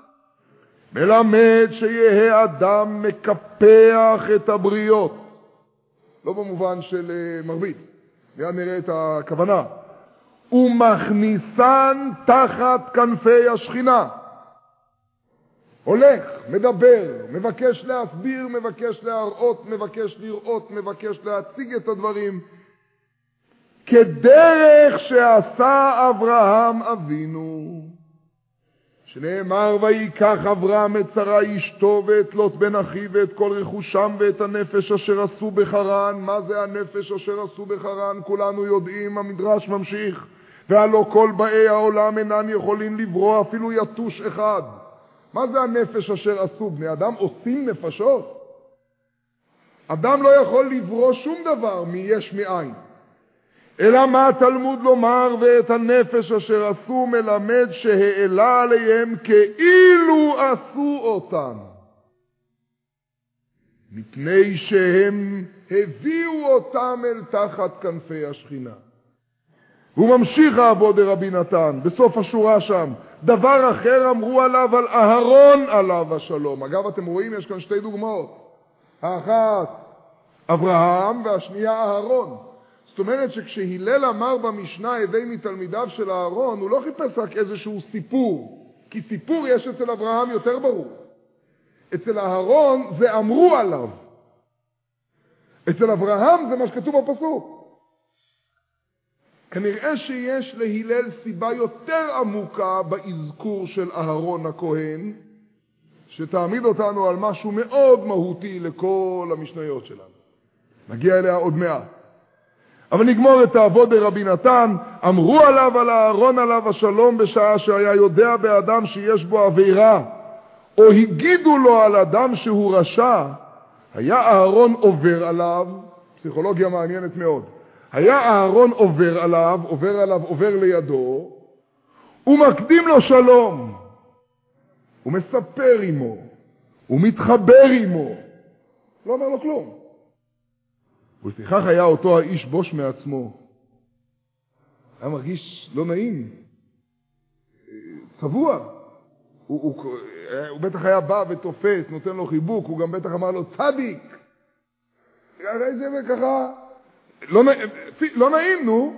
מלמד שיהיה אדם מקפח את הבריות. לא במובן של מרבית. מיד נראה את הכוונה. ומכניסן תחת כנפי השכינה. הולך, מדבר, מבקש להסביר, מבקש להראות, מבקש לראות, מבקש להציג את הדברים, כדרך שעשה אברהם אבינו, שנאמר ויקח אברהם את שרה אשתו ואת לוט בן אחיו ואת כל רכושם ואת הנפש אשר עשו בחרן. מה זה הנפש אשר עשו בחרן? כולנו יודעים, המדרש ממשיך, והלא כל באי העולם אינן יכולים לברוא אפילו יתוש אחד. מה זה הנפש אשר עשו? בני אדם עושים נפשות. אדם לא יכול לברוא שום דבר מיש מאין. אלא מה התלמוד לומר? ואת הנפש אשר עשו מלמד שהעלה עליהם כאילו עשו אותם. מפני שהם הביאו אותם אל תחת כנפי השכינה. הוא ממשיך האבות דרבי נתן, בסוף השורה שם. דבר אחר אמרו עליו, על אהרון עליו השלום. אגב, אתם רואים, יש כאן שתי דוגמאות. האחת, אברהם, והשנייה, אהרון. זאת אומרת שכשהילל אמר במשנה הווי מתלמידיו של אהרון, הוא לא חיפש רק איזשהו סיפור. כי סיפור יש אצל אברהם יותר ברור. אצל אהרון זה אמרו עליו. אצל אברהם זה מה שכתוב בפסוק. כנראה שיש להילל סיבה יותר עמוקה באזכור של אהרון הכהן, שתעמיד אותנו על משהו מאוד מהותי לכל המשניות שלנו. נגיע אליה עוד מעט. אבל נגמור את העבוד רבי נתן. אמרו עליו, על הארון עליו השלום, בשעה שהיה יודע באדם שיש בו עבירה, או הגידו לו על אדם שהוא רשע, היה הארון עובר עליו, פסיכולוגיה מעניינת מאוד, היה הארון עובר עליו, עובר עליו, עובר לידו, ומקדים לו שלום, הוא מספר עמו, הוא מתחבר עמו, לא אומר לו כלום. ולפיכך היה אותו האיש בוש מעצמו, היה מרגיש לא נעים, צבוע, הוא, הוא, הוא בטח היה בא ותופס, נותן לו חיבוק, הוא גם בטח אמר לו צדיק, הרי זה וככה, לא, לא נעים, נו.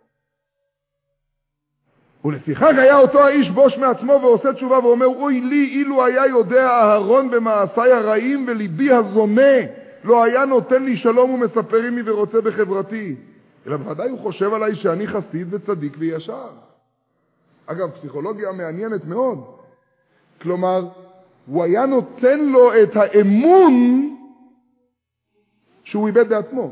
ולפיכך היה אותו האיש בוש מעצמו ועושה תשובה ואומר, אוי לי, אילו היה יודע אהרון במעשיי הרעים וליבי הזונה, לא היה נותן לי שלום ומספר עמי ורוצה בחברתי. אלא בוודאי הוא חושב עליי שאני חסיד וצדיק וישר. אגב, פסיכולוגיה מעניינת מאוד. כלומר, הוא היה נותן לו את האמון שהוא איבד בעצמו.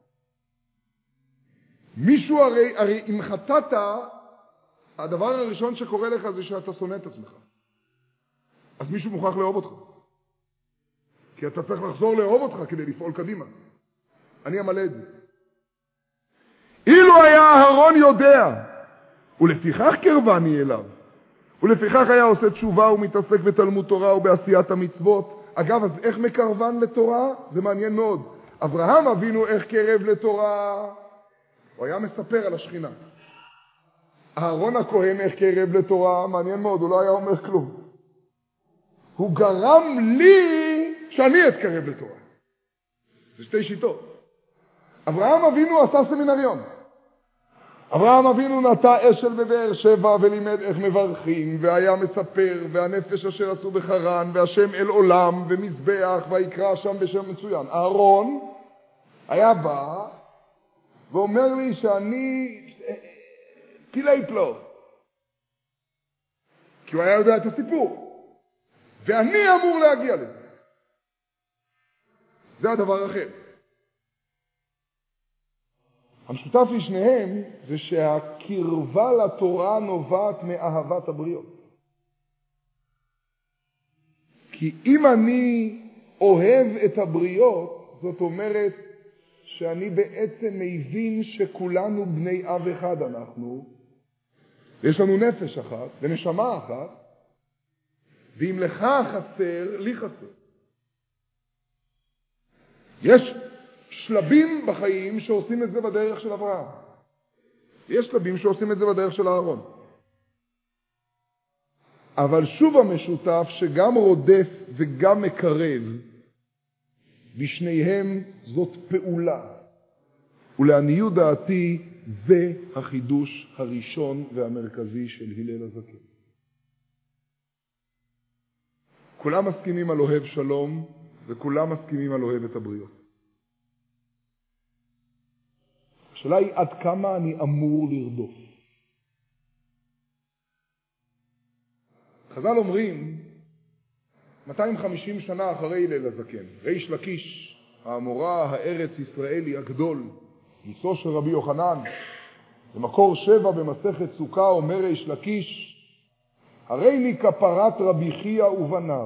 מישהו הרי, הרי אם חטאת, הדבר הראשון שקורה לך זה שאתה שונא את עצמך. אז מישהו מוכרח לאהוב אותך. כי אתה צריך לחזור לאהוב אותך כדי לפעול קדימה. אני אמלא את זה. אילו היה אהרון יודע, ולפיכך קרבני אליו, ולפיכך היה עושה תשובה ומתעסק בתלמוד תורה ובעשיית המצוות. אגב, אז איך מקרבן לתורה? זה מעניין מאוד. אברהם אבינו איך קרב לתורה? הוא היה מספר על השכינה. אהרון הכהן איך קרב לתורה? מעניין מאוד, הוא לא היה אומר כלום. הוא גרם לי שאני אתקרב לתורה. זה שתי שיטות. אברהם אבינו עשה סמינריון. אברהם אבינו נטע אשל בבאר שבע ולימד איך מברכים, והיה מספר, והנפש אשר עשו בחרן, והשם אל עולם, ומזבח, ויקרא שם בשם מצוין. אהרון היה בא ואומר לי שאני פילי פלו. כי הוא היה יודע את הסיפור. ואני אמור להגיע לזה. זה הדבר אחר. המשותף לשניהם זה שהקרבה לתורה נובעת מאהבת הבריות. כי אם אני אוהב את הבריות, זאת אומרת שאני בעצם מבין שכולנו בני אב אחד אנחנו, יש לנו נפש אחת ונשמה אחת, ואם לך חסר, לי חסר. יש שלבים בחיים שעושים את זה בדרך של אברהם. יש שלבים שעושים את זה בדרך של אהרון. אבל שוב המשותף שגם רודף וגם מקרב, בשניהם זאת פעולה. ולעניות דעתי זה החידוש הראשון והמרכזי של הלל הזקן. כולם מסכימים על אוהב שלום, וכולם מסכימים על אוהב את הבריות. השאלה היא עד כמה אני אמור לרדוף. חז"ל אומרים, מאתיים וחמישים שנה אחרי הלל הזקן, ריש לקיש, האמורא הארץ ישראלי הגדול, גיסו של רבי יוחנן, במקור שבע במסכת סוכה אומר ריש לקיש, הרי לי כפרת רבי חייא ובניו.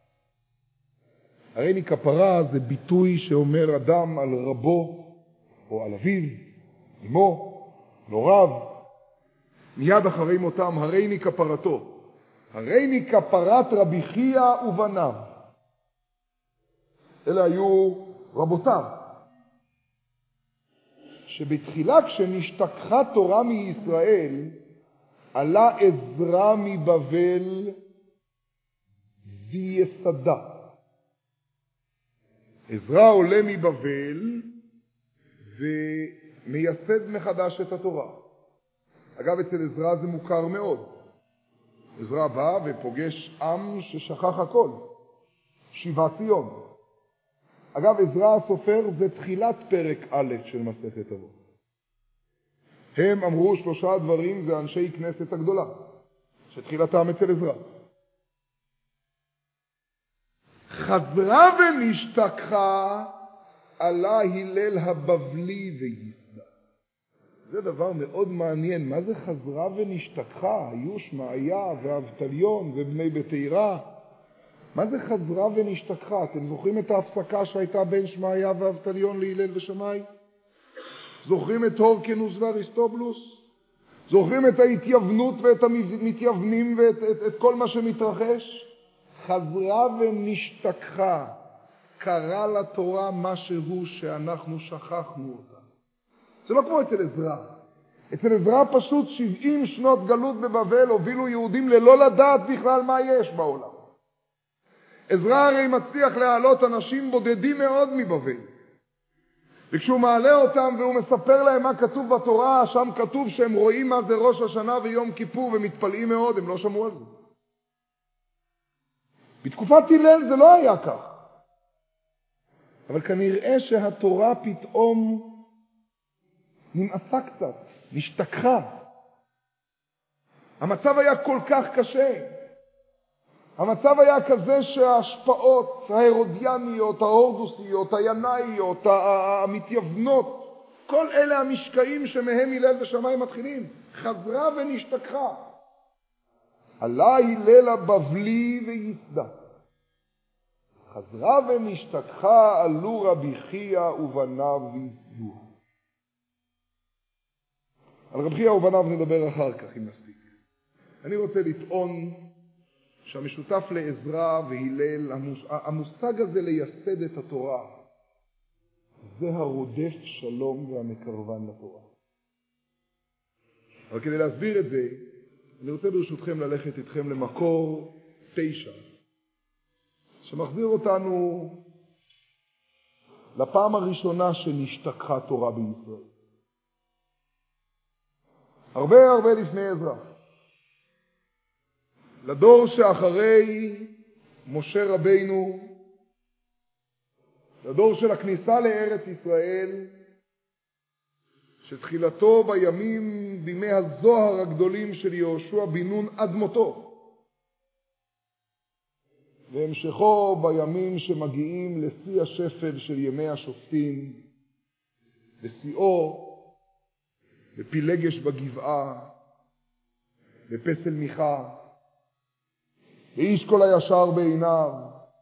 הרי לי כפרה זה ביטוי שאומר אדם על רבו או על אביו, אמו, נוריו, מיד אחרי מותם, הרי לי כפרתו. הרי לי כפרת רבי חייא ובניו. אלה היו רבותיו. שבתחילה כשנשתכחה תורה מישראל, עלה עזרא מבבל ויסדה. עזרא עולה מבבל ומייסד מחדש את התורה. אגב, אצל עזרא זה מוכר מאוד. עזרא בא ופוגש עם ששכח הכל. שיבת ציון. אגב, עזרא הסופר זה תחילת פרק א' של מסכת אבות. הם אמרו שלושה דברים, זה אנשי כנסת הגדולה, שתחילתם אצל עזרא. חזרה ונשתכחה, עלה הלל הבבלי וייסדה. זה דבר מאוד מעניין. מה זה חזרה ונשתכחה? היו שמעיה ואבטליון ובני בתירה. מה זה חזרה ונשתכחה? אתם זוכרים את ההפסקה שהייתה בין שמעיה ואבטליון להלל ושמאי? זוכרים את הורקנוס ואריסטובלוס? זוכרים את ההתייוונות ואת המתייוונים ואת את, את כל מה שמתרחש? חזרה ונשתכחה. קרא לתורה משהו שאנחנו שכחנו אותה. זה לא כמו אצל עזרא. אצל עזרא פשוט שבעים שנות גלות בבבל הובילו יהודים ללא לדעת בכלל מה יש בעולם. עזרא הרי מצליח להעלות אנשים בודדים מאוד מבבל. וכשהוא מעלה אותם והוא מספר להם מה כתוב בתורה, שם כתוב שהם רואים מה זה ראש השנה ויום כיפור ומתפלאים מאוד, הם לא שמעו על זה. בתקופת הלל זה לא היה כך. אבל כנראה שהתורה פתאום נמאסה קצת, נשתכחה. המצב היה כל כך קשה. המצב היה כזה שההשפעות ההרודיאניות, ההורדוסיות, הינאיות, המתייוונות, כל אלה המשקעים שמהם הלל ושמאי מתחילים. חזרה ונשתכחה. עלה הלל הבבלי וייסדה. חזרה ונשתכחה, עלו רבי חייא ובניו וייסדוה. על רבי חייא ובניו נדבר אחר כך אם נספיק. אני רוצה לטעון שהמשותף לעזרא והלל, המושג הזה לייסד את התורה, זה הרודף שלום והמקרבן לתורה. אבל כדי להסביר את זה, אני רוצה ברשותכם ללכת איתכם למקור תשע, שמחזיר אותנו לפעם הראשונה שנשתכחה תורה בישראל. הרבה הרבה לפני עזרא. לדור שאחרי משה רבינו, לדור של הכניסה לארץ ישראל, שתחילתו בימים, בימי הזוהר הגדולים של יהושע בן נון עד מותו, והמשכו בימים שמגיעים לשיא השפל של ימי השופטים, לשיאו בפילגש בגבעה, בפסל מיכה, ואיש כל הישר בעיניו,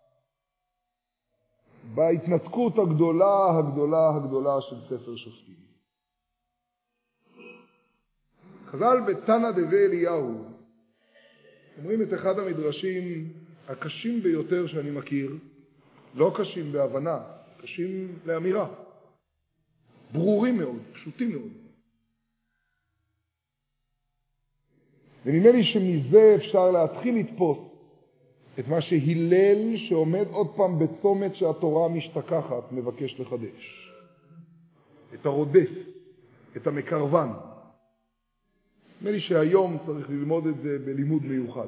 בהתנתקות הגדולה, הגדולה, הגדולה של ספר שופטים. חז"ל בתנא דבי אליהו אומרים את אחד המדרשים הקשים ביותר שאני מכיר, לא קשים בהבנה, קשים לאמירה, ברורים מאוד, פשוטים מאוד. ונדמה לי שמזה אפשר להתחיל לתפוס את מה שהלל שעומד עוד פעם בצומת שהתורה משתכחת מבקש לחדש. את הרודף, את המקרבן. נדמה לי שהיום צריך ללמוד את זה בלימוד מיוחד.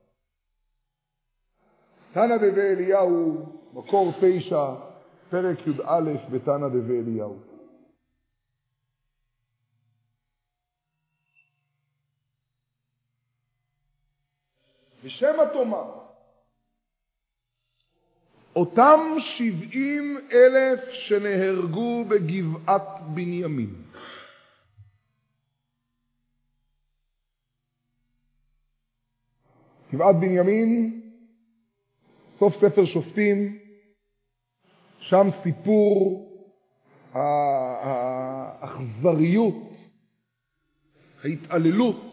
תנא דבי אליהו, מקור תשע, פרק י"א בתנא דבי אליהו. ושמא תאמר, אותם שבעים אלף שנהרגו בגבעת בנימין. גבעת בנימין, סוף ספר שופטים, שם סיפור האכזריות, ההתעללות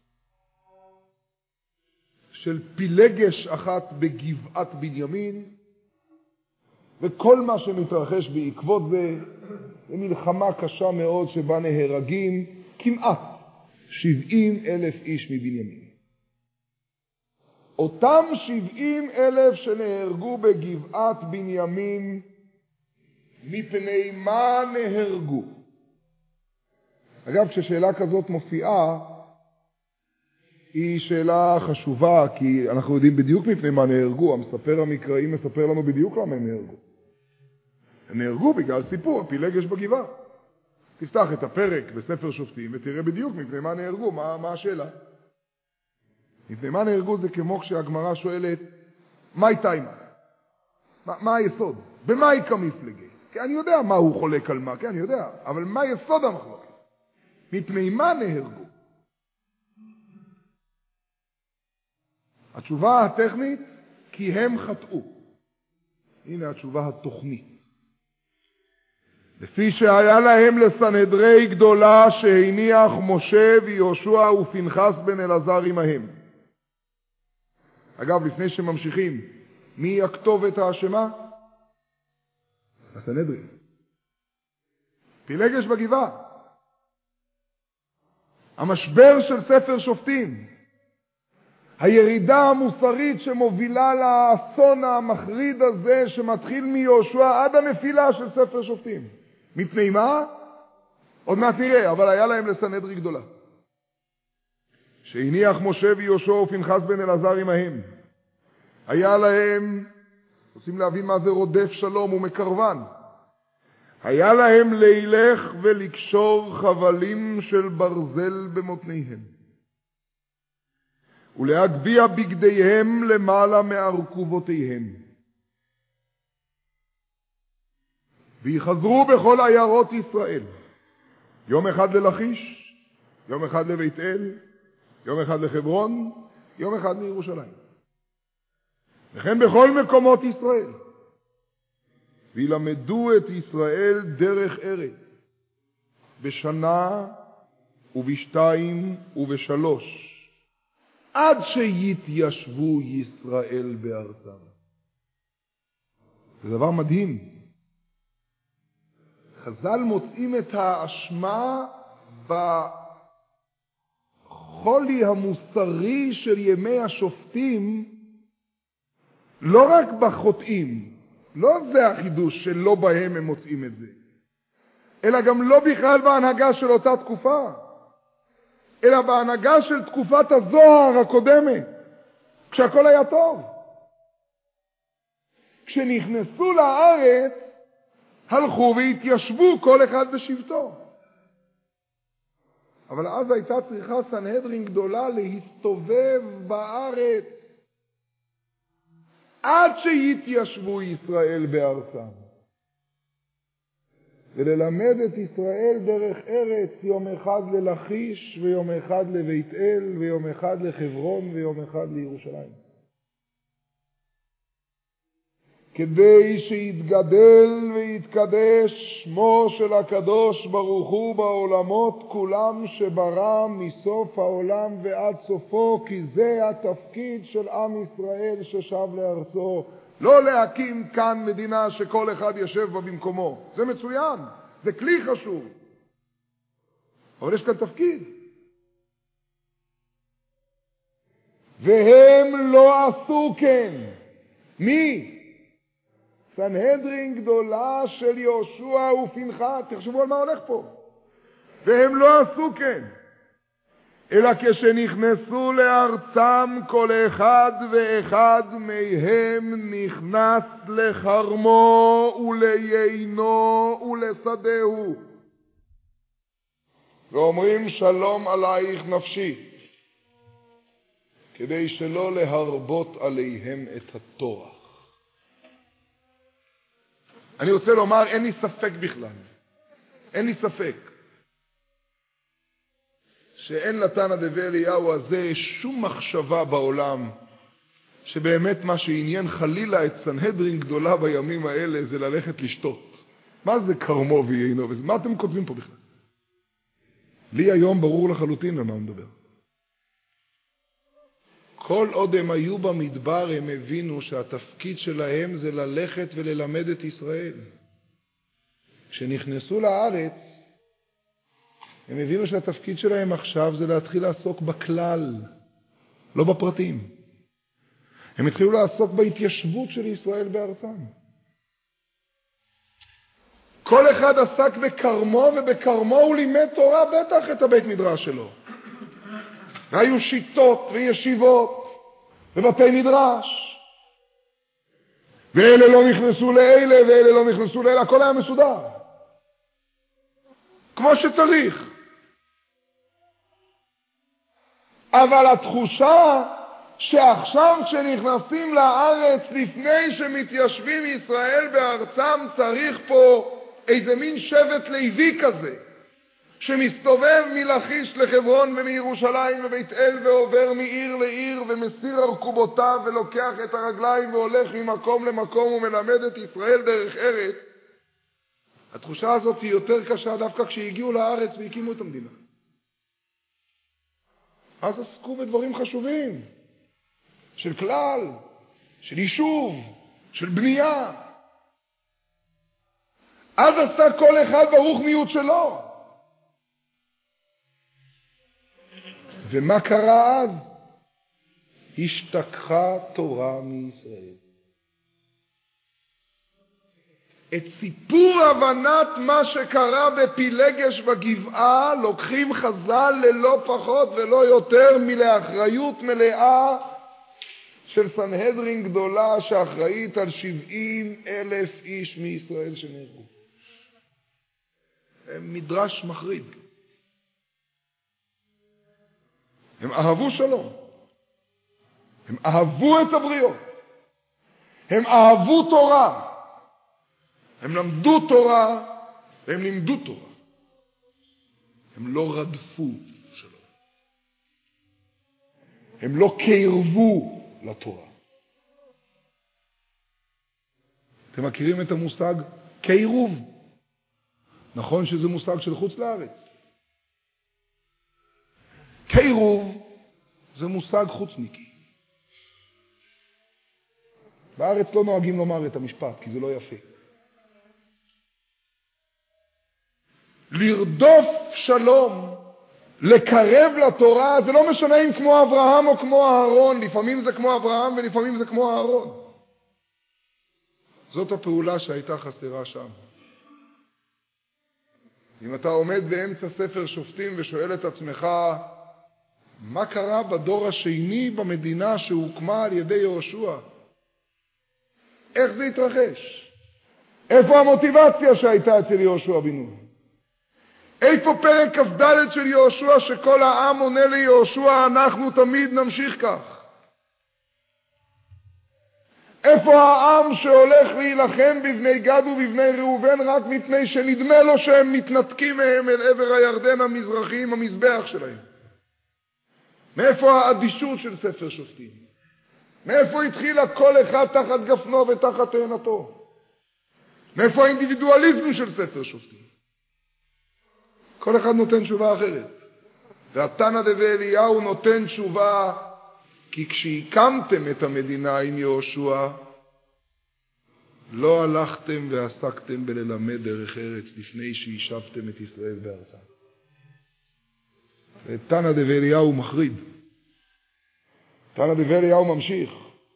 של פילגש אחת בגבעת בנימין, וכל מה שמתרחש בעקבות זה, זה מלחמה קשה מאוד שבה נהרגים כמעט שבעים אלף איש מבנימין. אותם שבעים אלף שנהרגו בגבעת בנימין, מפני מה נהרגו? אגב, כששאלה כזאת מופיעה, היא שאלה חשובה, כי אנחנו יודעים בדיוק מפני מה נהרגו. המספר המקראי מספר לנו בדיוק למה הם נהרגו. הם נהרגו בגלל סיפור פילגש בגבעה. תפתח את הפרק בספר שופטים ותראה בדיוק מפני מה נהרגו. מה, מה השאלה? מפני מה נהרגו זה כמו כשהגמרא שואלת, מה הייתה אימה? מה, מה היסוד? במה היא כמפלגה? כי אני יודע מה הוא חולק על מה, כי אני יודע, אבל מה יסוד המחלוקת? מפני מה נהרגו? התשובה הטכנית, כי הם חטאו. הנה התשובה התוכנית. לפי שהיה להם לסנהדרי גדולה שהניח משה ויהושע ופנחס בן אלעזר עמהם. אגב, לפני שממשיכים, מי הכתובת האשמה? הסנהדרין. פילגש בגבעה. המשבר של ספר שופטים. הירידה המוסרית שמובילה לאסון המחריד הזה שמתחיל מיהושע עד הנפילה של ספר שופטים. מפני מה? עוד מעט נראה, אבל היה להם לסנהדרין גדולה. שהניח משה ויהושע ופנחס בן אלעזר עמהם. היה להם, רוצים להבין מה זה רודף שלום ומקרבן. היה להם לילך ולקשור חבלים של ברזל במותניהם. ולהגביה בגדיהם למעלה מארכובותיהם. ויחזרו בכל עיירות ישראל. יום אחד ללכיש, יום אחד לבית אל, יום אחד לחברון, יום אחד לירושלים. וכן בכל מקומות ישראל. וילמדו את ישראל דרך ארץ. בשנה ובשתיים ובשלוש. עד שיתיישבו ישראל בארצם. זה דבר מדהים. חז"ל מוצאים את האשמה בחולי המוסרי של ימי השופטים, לא רק בחוטאים, לא זה החידוש שלא בהם הם מוצאים את זה, אלא גם לא בכלל בהנהגה של אותה תקופה, אלא בהנהגה של תקופת הזוהר הקודמת, כשהכל היה טוב. כשנכנסו לארץ, הלכו והתיישבו כל אחד בשבטו. אבל אז הייתה צריכה סנהדרין גדולה להסתובב בארץ, עד שיתיישבו ישראל בארצם. וללמד את ישראל דרך ארץ, יום אחד ללכיש, ויום אחד לבית אל, ויום אחד לחברון, ויום אחד לירושלים. כדי שיתגדל ויתקדש שמו של הקדוש ברוך הוא בעולמות כולם שברא מסוף העולם ועד סופו, כי זה התפקיד של עם ישראל ששב לארצו. לא להקים כאן מדינה שכל אחד ישב בה במקומו. זה מצוין, זה כלי חשוב. אבל יש כאן תפקיד. והם לא עשו כן. מי? סנהדרין גדולה של יהושע ופנחס. תחשבו על מה הולך פה. והם לא עשו כן. אלא כשנכנסו לארצם כל אחד ואחד מהם נכנס לחרמו וליינו ולשדהו. ואומרים שלום עלייך נפשי. כדי שלא להרבות עליהם את התורה. אני רוצה לומר, אין לי ספק בכלל. אין לי ספק. שאין לתנא דבי אליהו הזה שום מחשבה בעולם, שבאמת מה שעניין חלילה את סנהדרין גדולה בימים האלה זה ללכת לשתות. מה זה קרמו ויינו? מה אתם כותבים פה בכלל? לי היום ברור לחלוטין למה הוא מדבר. כל עוד הם היו במדבר הם הבינו שהתפקיד שלהם זה ללכת וללמד את ישראל. כשנכנסו לארץ, הם הבינו שהתפקיד שלהם עכשיו זה להתחיל לעסוק בכלל, לא בפרטים. הם התחילו לעסוק בהתיישבות של ישראל בארצם. כל אחד עסק בקרמו, ובקרמו הוא לימד תורה בטח את הבית מדרש שלו. והיו שיטות וישיבות ובתי מדרש. ואלה לא נכנסו לאלה ואלה לא נכנסו לאלה, הכל היה מסודר. כמו שצריך. אבל התחושה שעכשיו כשנכנסים לארץ, לפני שמתיישבים ישראל בארצם, צריך פה איזה מין שבט לוי כזה, שמסתובב מלכיש לחברון ומירושלים ובית אל ועובר מעיר לעיר ומסיר ארכובותיו ולוקח את הרגליים והולך ממקום למקום ומלמד את ישראל דרך ארץ. התחושה הזאת היא יותר קשה דווקא כשהגיעו לארץ והקימו את המדינה. אז עסקו בדברים חשובים, של כלל, של יישוב, של בנייה. אז עשה כל אחד ברוך מיעוט שלו. ומה קרה אז? השתכחה תורה מישראל. את סיפור הבנת מה שקרה בפילגש בגבעה לוקחים חז"ל ללא פחות ולא יותר מלאחריות מלאה של סנהדרין גדולה שאחראית על שבעים אלף איש מישראל שנהרגו. מדרש מחריד. הם אהבו שלום. הם אהבו את הבריות. הם אהבו תורה. הם למדו תורה והם לימדו תורה. הם לא רדפו שלום. הם לא קרבו לתורה. אתם מכירים את המושג קירוב? נכון שזה מושג של חוץ לארץ. קירוב זה מושג חוצניקי. בארץ לא נוהגים לומר את המשפט, כי זה לא יפה. לרדוף שלום, לקרב לתורה, זה לא משנה אם כמו אברהם או כמו אהרון, לפעמים זה כמו אברהם ולפעמים זה כמו אהרון. זאת הפעולה שהייתה חסרה שם. אם אתה עומד באמצע ספר שופטים ושואל את עצמך, מה קרה בדור השני במדינה שהוקמה על ידי יהושע? איך זה התרחש? איפה המוטיבציה שהייתה אצל יהושע בן נון? איפה פרק כ"ד של יהושע שכל העם עונה ליהושע, אנחנו תמיד נמשיך כך? איפה העם שהולך להילחם בבני גד ובבני ראובן רק מפני שנדמה לו שהם מתנתקים מהם אל עבר הירדן המזרחי עם המזבח שלהם? מאיפה האדישות של ספר שופטים? מאיפה התחילה כל אחד תחת גפנו ותחת תאנתו? מאיפה האינדיבידואליזם של ספר שופטים? כל אחד נותן תשובה אחרת. והתנא דבי אליהו נותן תשובה, כי כשהקמתם את המדינה עם יהושע, לא הלכתם ועסקתם בללמד דרך ארץ לפני שישבתם את ישראל בארצה. ותנא דבי אליהו מחריד. תנא דבי אליהו ממשיך.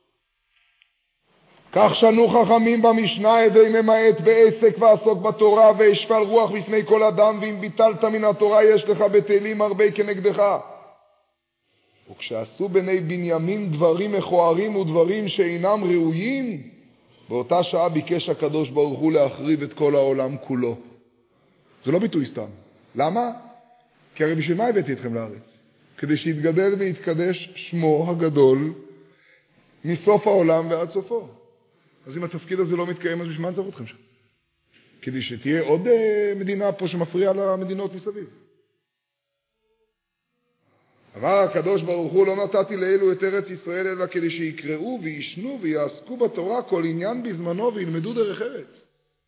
כך שנו חכמים במשנה, ידי ממעט בעסק ועסוק בתורה והשפל רוח בפני כל אדם, ואם ביטלת מן התורה יש לך בטלים הרבה כנגדך. וכשעשו בני בנימין דברים מכוערים ודברים שאינם ראויים, באותה שעה ביקש הקדוש ברוך הוא להחריב את כל העולם כולו. זה לא ביטוי סתם. למה? כי הרי בשביל מה הבאתי אתכם לארץ? כדי שיתגדל ויתקדש שמו הגדול מסוף העולם ועד סופו. אז אם התפקיד הזה לא מתקיים, אז בשביל מה נצטרך אתכם שם? כדי שתהיה עוד מדינה פה שמפריעה למדינות מסביב. אמר הקדוש ברוך הוא, לא נתתי לאלו את ארץ ישראל, אלא כדי שיקראו וישנו ויעסקו בתורה כל עניין בזמנו וילמדו דרך ארץ.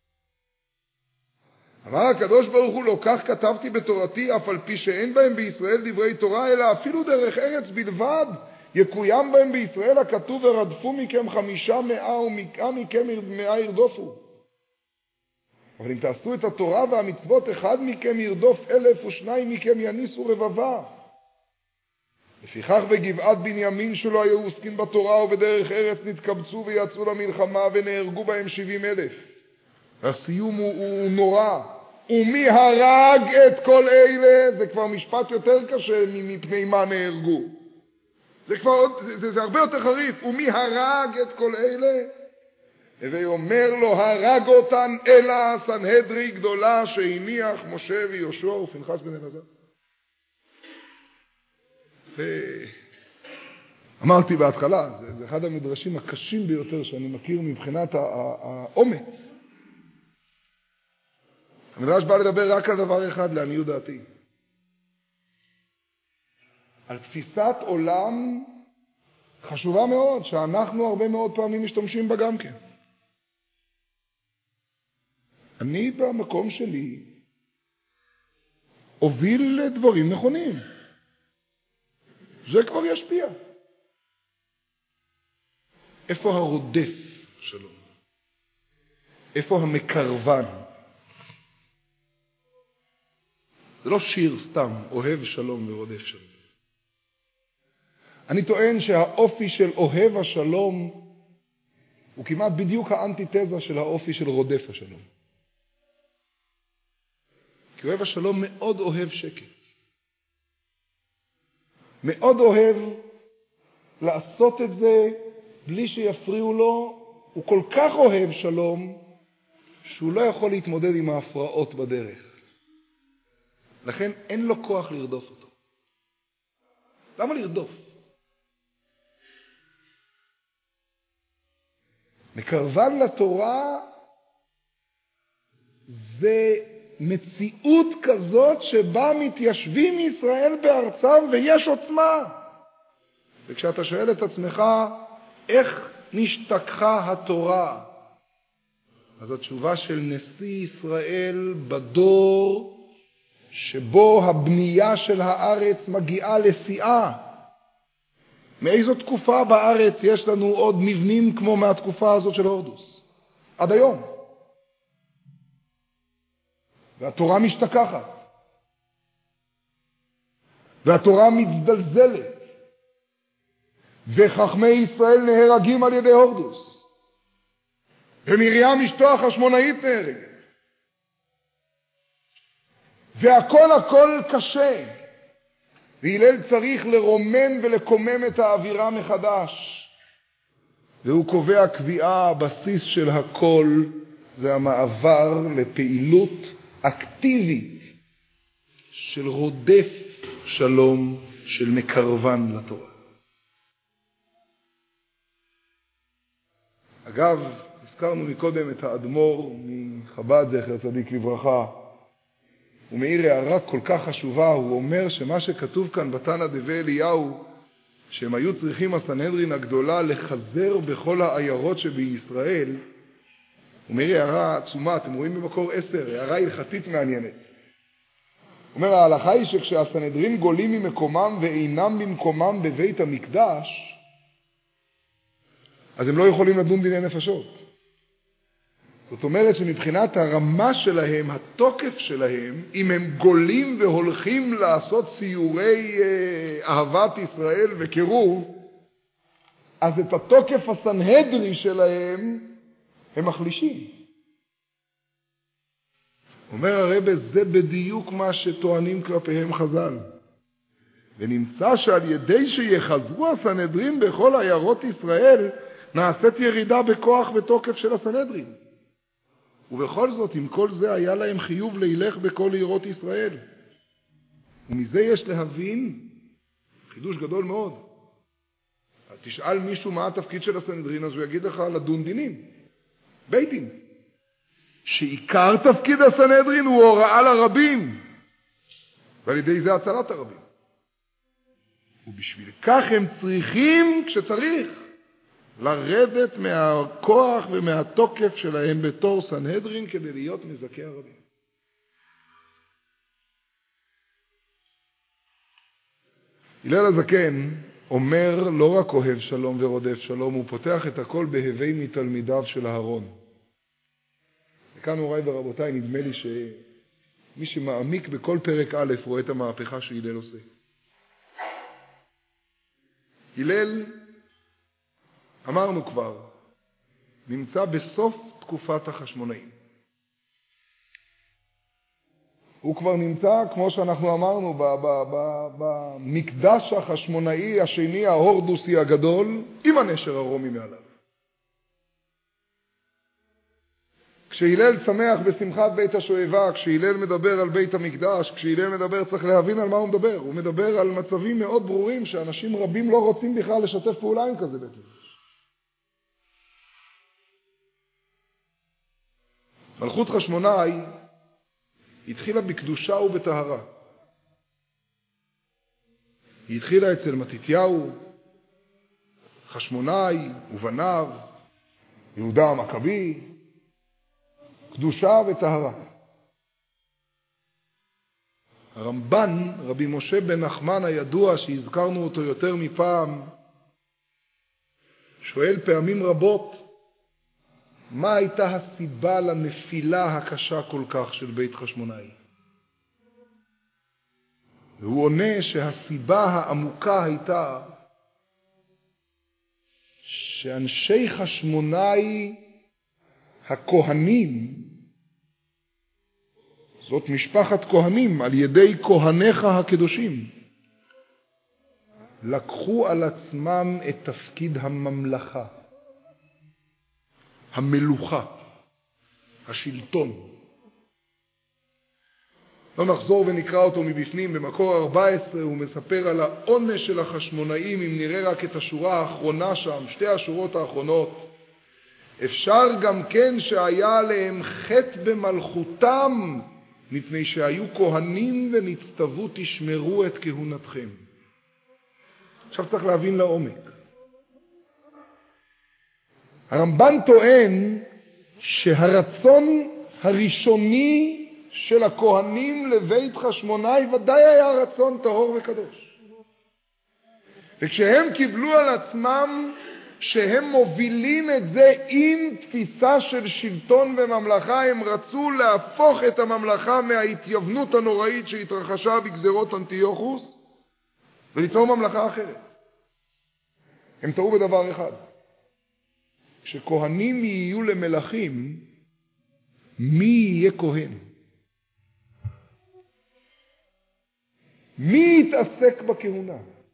אמר הקדוש ברוך הוא, לא כך כתבתי בתורתי, אף על פי שאין בהם בישראל דברי תורה, אלא אפילו דרך ארץ בלבד, יקוים בהם בישראל הכתוב, ורדפו מכם חמישה מאה ומאה מכם מאה ירדופו. אבל אם תעשו את התורה והמצוות, אחד מכם ירדוף אלף ושניים מכם יניסו רבבה. לפיכך בגבעת בנימין שלא היו עוסקים בתורה ובדרך ארץ נתקבצו ויצאו למלחמה ונהרגו בהם שבעים אלף. הסיום הוא, הוא נורא. ומי הרג את כל אלה? זה כבר משפט יותר קשה מפני מה נהרגו. זה כבר עוד, זה, זה הרבה יותר חריף. ומי הרג את כל אלה? ואומר לו, הרג אותן אלא סנהדרי גדולה שהניח משה ויהושע ופנחס בן אלעזר. אמרתי בהתחלה, זה, זה אחד המדרשים הקשים ביותר שאני מכיר מבחינת האומץ. המדרש בא לדבר רק על דבר אחד, לעניות דעתי. על תפיסת עולם חשובה מאוד, שאנחנו הרבה מאוד פעמים משתמשים בה גם כן. אני במקום שלי הוביל לדברים נכונים. זה כבר ישפיע. איפה הרודף שלו? איפה המקרבן? זה לא שיר סתם, אוהב שלום ורודף שלום. אני טוען שהאופי של אוהב השלום הוא כמעט בדיוק האנטיתזה של האופי של רודף השלום. כי אוהב השלום מאוד אוהב שקט. מאוד אוהב לעשות את זה בלי שיפריעו לו. הוא כל כך אוהב שלום שהוא לא יכול להתמודד עם ההפרעות בדרך. לכן אין לו כוח לרדוף אותו. למה לרדוף? מקרבן לתורה זה מציאות כזאת שבה מתיישבים ישראל בארצם ויש עוצמה. וכשאתה שואל את עצמך איך נשתכחה התורה, אז התשובה של נשיא ישראל בדור שבו הבנייה של הארץ מגיעה לשיאה. מאיזו תקופה בארץ יש לנו עוד מבנים כמו מהתקופה הזאת של הורדוס? עד היום. והתורה משתכחת. והתורה מתזלזלת. וחכמי ישראל נהרגים על ידי הורדוס. ומרים אשתו החשמונאית נהרגת. והכל הכל קשה. והלל צריך לרומם ולקומם את האווירה מחדש. והוא קובע קביעה, הבסיס של הכל זה המעבר לפעילות אקטיבית של רודף שלום, של מקרבן לתורה. אגב, הזכרנו מקודם את האדמו"ר מחב"ד זכר צדיק לברכה. הוא מעיר הערה כל כך חשובה, הוא אומר שמה שכתוב כאן בתנא דבי אליהו, שהם היו צריכים הסנהדרין הגדולה לחזר בכל העיירות שבישראל, הוא מעיר הערה עצומה, אתם רואים במקור עשר, הערה הלכתית מעניינת. הוא אומר, ההלכה היא שכשהסנהדרין גולים ממקומם ואינם במקומם בבית המקדש, אז הם לא יכולים לדון דיני נפשות. זאת אומרת שמבחינת הרמה שלהם, התוקף שלהם, אם הם גולים והולכים לעשות ציורי אהבת ישראל וקירוב, אז את התוקף הסנהדרי שלהם הם מחלישים. אומר הרב, זה בדיוק מה שטוענים כלפיהם חז"ל. ונמצא שעל ידי שיחזרו הסנהדרין בכל עיירות ישראל, נעשית ירידה בכוח ותוקף של הסנהדרין. ובכל זאת, עם כל זה היה להם חיוב להילך בכל עיירות ישראל. ומזה יש להבין חידוש גדול מאוד. תשאל מישהו מה התפקיד של הסנהדרין, אז הוא יגיד לך לדון דינים. בית דין. שעיקר תפקיד הסנהדרין הוא הוראה לרבים. ועל ידי זה הצלת הרבים. ובשביל כך הם צריכים, כשצריך, לרדת מהכוח ומהתוקף שלהם בתור סנהדרין כדי להיות מזכי הרבים. הלל הזקן אומר לא רק אוהב שלום ורודף שלום, הוא פותח את הכל בהווי מתלמידיו של אהרון. וכאן הוריי ורבותיי, נדמה לי שמי שמעמיק בכל פרק א' רואה את המהפכה שהלל עושה. הלל, אמרנו כבר, נמצא בסוף תקופת החשמונאים. הוא כבר נמצא, כמו שאנחנו אמרנו, במקדש החשמונאי השני, ההורדוסי הגדול, עם הנשר הרומי מעליו. כשהילל שמח בשמחת בית השואבה, כשהילל מדבר על בית המקדש, כשהילל מדבר צריך להבין על מה הוא מדבר. הוא מדבר על מצבים מאוד ברורים שאנשים רבים לא רוצים בכלל לשתף פעולה עם כזה בית המקדש. מלכות חשמונאי התחילה בקדושה ובטהרה. היא התחילה אצל מתתיהו, חשמונאי ובניו, יהודה המכבי, קדושה וטהרה. הרמב"ן, רבי משה בן נחמן הידוע, שהזכרנו אותו יותר מפעם, שואל פעמים רבות, מה הייתה הסיבה לנפילה הקשה כל כך של בית חשמונאי? והוא עונה שהסיבה העמוקה הייתה שאנשי חשמונאי הכהנים, זאת משפחת כהנים על ידי כהניך הקדושים, לקחו על עצמם את תפקיד הממלכה, המלוכה, השלטון. לא נחזור ונקרא אותו מבפנים. במקור ארבע עשרה הוא מספר על העונש של החשמונאים. אם נראה רק את השורה האחרונה שם, שתי השורות האחרונות, אפשר גם כן שהיה עליהם חטא במלכותם, מפני שהיו כהנים ונצטוו תשמרו את כהונתכם. עכשיו צריך להבין לעומק. הרמב"ן טוען שהרצון הראשוני של הכהנים לבית חשמונאי ודאי היה רצון טהור וקדוש. וכשהם קיבלו על עצמם שהם מובילים את זה עם תפיסה של שלטון וממלכה, הם רצו להפוך את הממלכה מההתייוונות הנוראית שהתרחשה בגזרות אנטיוכוס וליצור ממלכה אחרת. הם טעו בדבר אחד. כשכהנים יהיו למלכים, מי יהיה כהן? מי יתעסק בכהונה?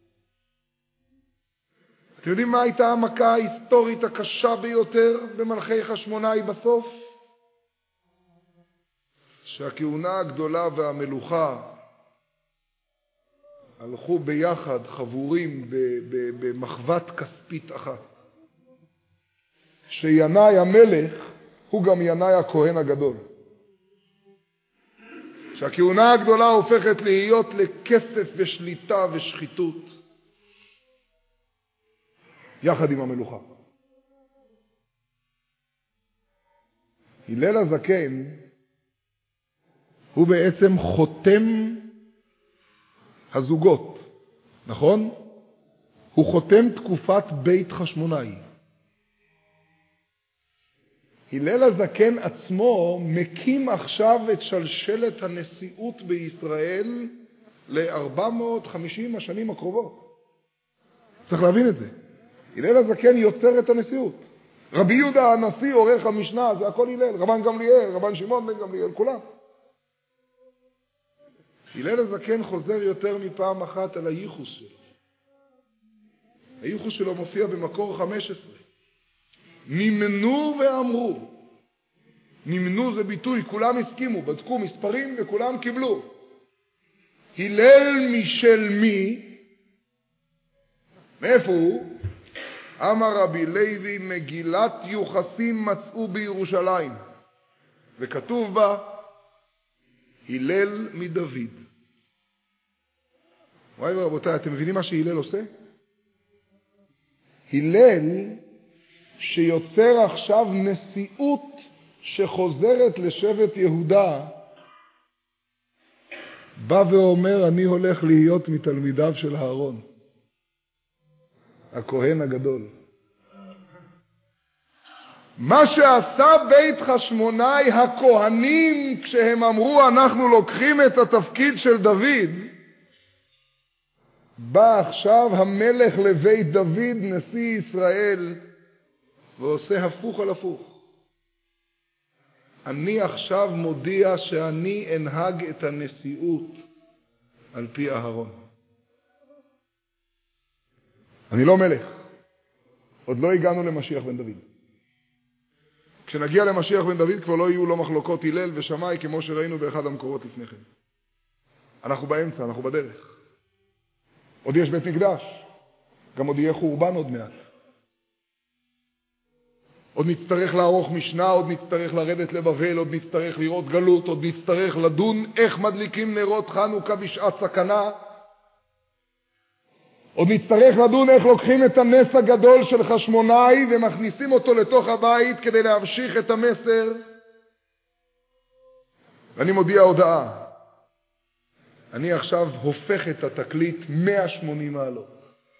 אתם יודעים מה הייתה המכה ההיסטורית הקשה ביותר במלכי חשמונאי בסוף? שהכהונה הגדולה והמלוכה הלכו ביחד חבורים במחוות כספית אחת. שינאי המלך הוא גם ינאי הכהן הגדול. שהכהונה הגדולה הופכת להיות לכסף ושליטה ושחיתות יחד עם המלוכה. הלל הזקן הוא בעצם חותם הזוגות, נכון? הוא חותם תקופת בית חשמונאי. הלל הזקן עצמו מקים עכשיו את שלשלת הנשיאות בישראל ל-ארבע מאות וחמישים השנים הקרובות. צריך להבין את זה. הלל הזקן יוצר את הנשיאות. רבי יהודה הנשיא, עורך המשנה, זה הכל הלל. רבן גמליאל, רבן שמעון בן גמליאל, כולם. הלל הזקן חוזר יותר מפעם אחת על הייחוס שלו. הייחוס שלו מופיע במקור חמש עשרה. נמנו ואמרו. נמנו זה ביטוי, כולם הסכימו, בדקו מספרים וכולם קיבלו. הלל משל מי? מאיפה הוא? אמר רבי לוי, מגילת יוחסין מצאו בירושלים, וכתוב בה הלל מדוד. וואי ורבותיי, אתם מבינים מה שהלל עושה? הלל שיוצר עכשיו נשיאות שחוזרת לשבט יהודה, בא ואומר, אני הולך להיות מתלמידיו של אהרון, הכהן הגדול. מה שעשה בית חשמונאי הכהנים כשהם אמרו אנחנו לוקחים את התפקיד של דוד, בא עכשיו המלך לבית דוד נשיא ישראל ועושה הפוך על הפוך. אני עכשיו מודיע שאני אנהג את הנשיאות על פי אהרון. אני לא מלך. עוד לא הגענו למשיח בן דוד. כשנגיע למשיח בן דוד כבר לא יהיו לו מחלוקות הלל ושמאי כמו שראינו באחד המקורות לפני כן. אנחנו באמצע, אנחנו בדרך. עוד יש בית מקדש, גם עוד יהיה חורבן עוד מעט. עוד נצטרך לערוך משנה, עוד נצטרך לרדת לבבל, עוד נצטרך לראות גלות, עוד נצטרך לדון איך מדליקים נרות חנוכה בשעת סכנה. עוד נצטרך לדון איך לוקחים את הנס הגדול של חשמונאי ומכניסים אותו לתוך הבית כדי להמשיך את המסר. ואני מודיע הודעה. אני עכשיו הופך את התקליט מאה ושמונים מעלות.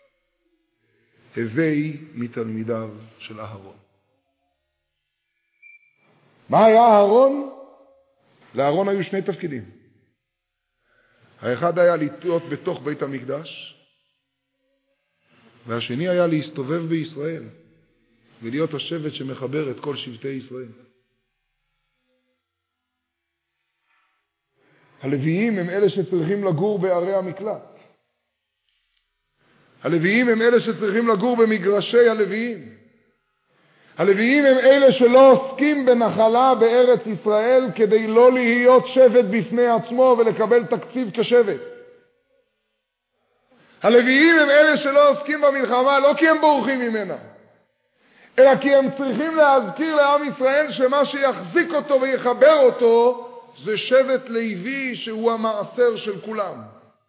הווי מתלמידיו של אהרון. מה היה אהרון? לאהרון היו שני תפקידים. האחד היה להיות בתוך בית המקדש, והשני היה להסתובב בישראל, ולהיות השבט שמחבר את כל שבטי ישראל. הלוויים הם אלה שצריכים לגור בערי המקלט. הלוויים הם אלה שצריכים לגור במגרשי הלוויים. הלוויים הם אלה שלא עוסקים בנחלה בארץ ישראל כדי לא להיות שבט בפני עצמו ולקבל תקציב כשבט. הלוויים הם אלה שלא עוסקים במלחמה לא כי הם בורחים ממנה, אלא כי הם צריכים להזכיר לעם ישראל שמה שיחזיק אותו ויחבר אותו זה שבט לוי שהוא המעשר של כולם.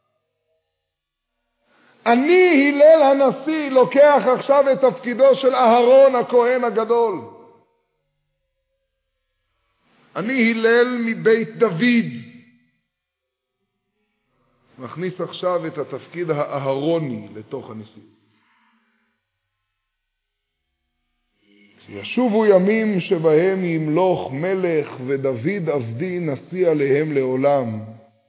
אני הלל הנשיא לוקח עכשיו את תפקידו של אהרון הכהן הגדול. אני הלל מבית דוד מכניס עכשיו את התפקיד האהרוני לתוך הנשיאות. ישובו ימים שבהם ימלוך מלך ודוד עבדי נשיא עליהם לעולם.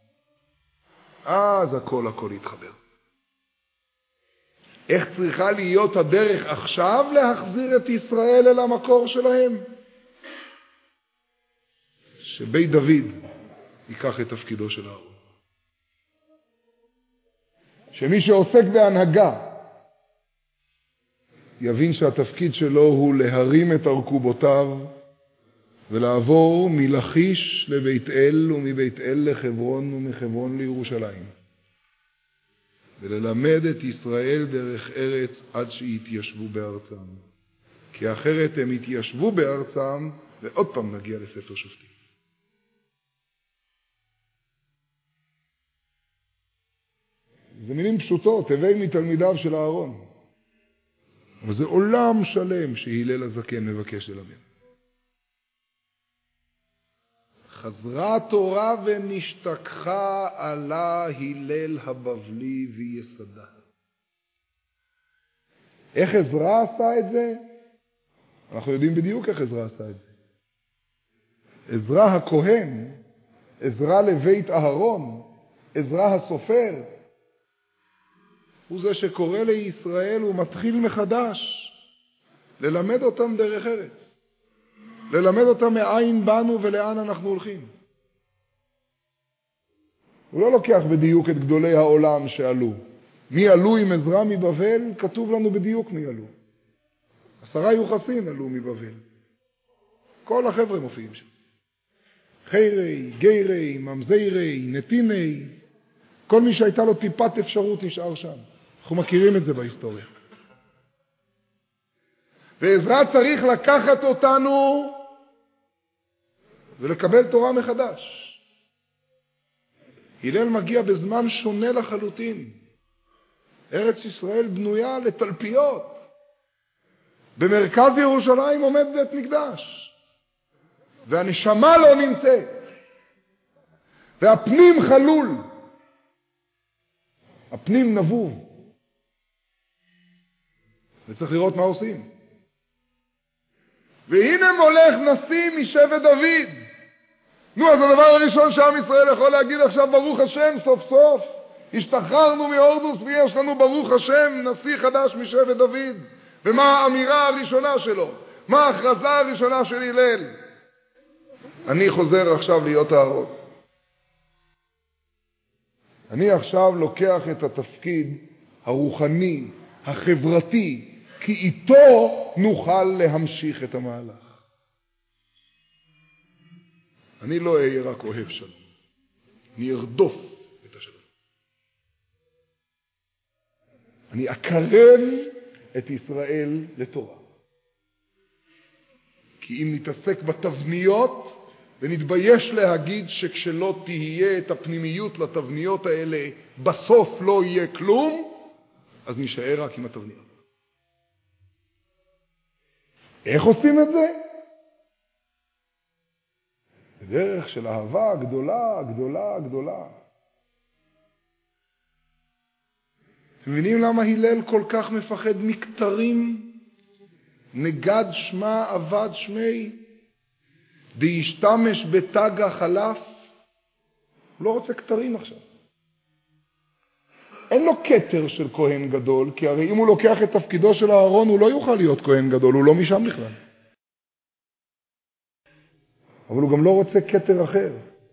אז הכל הכל יתחבר. איך צריכה להיות הדרך עכשיו להחזיר את ישראל אל המקור שלהם? שבית דוד ייקח את תפקידו של אהרון. שמי שעוסק בהנהגה יבין שהתפקיד שלו הוא להרים את ארכובותיו ולעבור מלכיש לבית אל ומבית אל לחברון ומחברון לירושלים. וללמד את ישראל דרך ארץ עד שיתיישבו בארצם. כי אחרת הם יתיישבו בארצם ועוד פעם נגיע לספר שופטים. זה מילים פשוטות, הווי מתלמידיו של אהרון. אבל זה עולם שלם שהלל הזקן מבקש ללמד. חזרה התורה ונשתכחה עלה הלל הבבלי ויסדה. איך עזרא עשה את זה? אנחנו יודעים בדיוק איך עזרא עשה את זה. עזרא הכהן, עזרא לבית אהרון, עזרא הסופר, הוא זה שקורא לישראל ומתחיל מחדש ללמד אותם דרך ארץ. ללמד אותם מאין באנו ולאן אנחנו הולכים. הוא לא לוקח בדיוק את גדולי העולם שעלו. מי עלו עם עזרא מבבל? כתוב לנו בדיוק מי עלו. עשרה יוחסין עלו מבבל. כל החבר'ה מופיעים שם. חיירי, גיירי, ממזיירי, נתיני. כל מי שהייתה לו טיפת אפשרות נשאר שם. אנחנו מכירים את זה בהיסטוריה. ועזרא צריך לקחת אותנו ולקבל תורה מחדש. הלל מגיע בזמן שונה לחלוטין. ארץ ישראל בנויה לתלפיות. במרכז ירושלים עומד בית מקדש. והנשמה לא נמצאת. והפנים חלול. הפנים נבוב. וצריך לראות מה עושים. והנה מולך נשיא משבט דוד. נו, אז הדבר הראשון שעם ישראל יכול להגיד עכשיו, ברוך השם, סוף סוף. השתחררנו מהורדוס ויש לנו ברוך השם נשיא חדש משבט דוד. ומה האמירה הראשונה שלו? מה ההכרזה הראשונה של הלל? אני חוזר עכשיו להיות אהרון. אני עכשיו לוקח את התפקיד הרוחני, החברתי, כי איתו נוכל להמשיך את המהלך. אני לא אהיה רק אוהב שלום. אני ארדוף את השלום. אני אקרב את ישראל לתורה. כי אם נתעסק בתבניות, ונתבייש להגיד שכשלא תהיה את הפנימיות לתבניות האלה, בסוף לא יהיה כלום, אז נשאר רק עם התבניות. איך עושים את זה? בדרך של אהבה גדולה, גדולה, גדולה. אתם מבינים למה הלל כל כך מפחד מכתרים? נגד שמה עבד שמי, וישתמש בתג החלף. הוא לא רוצה כתרים עכשיו. אין לו כתר של כהן גדול, כי הרי אם הוא לוקח את תפקידו של אהרון, הוא לא יוכל להיות כהן גדול, הוא לא משם בכלל. אבל הוא גם לא רוצה כתר אחר.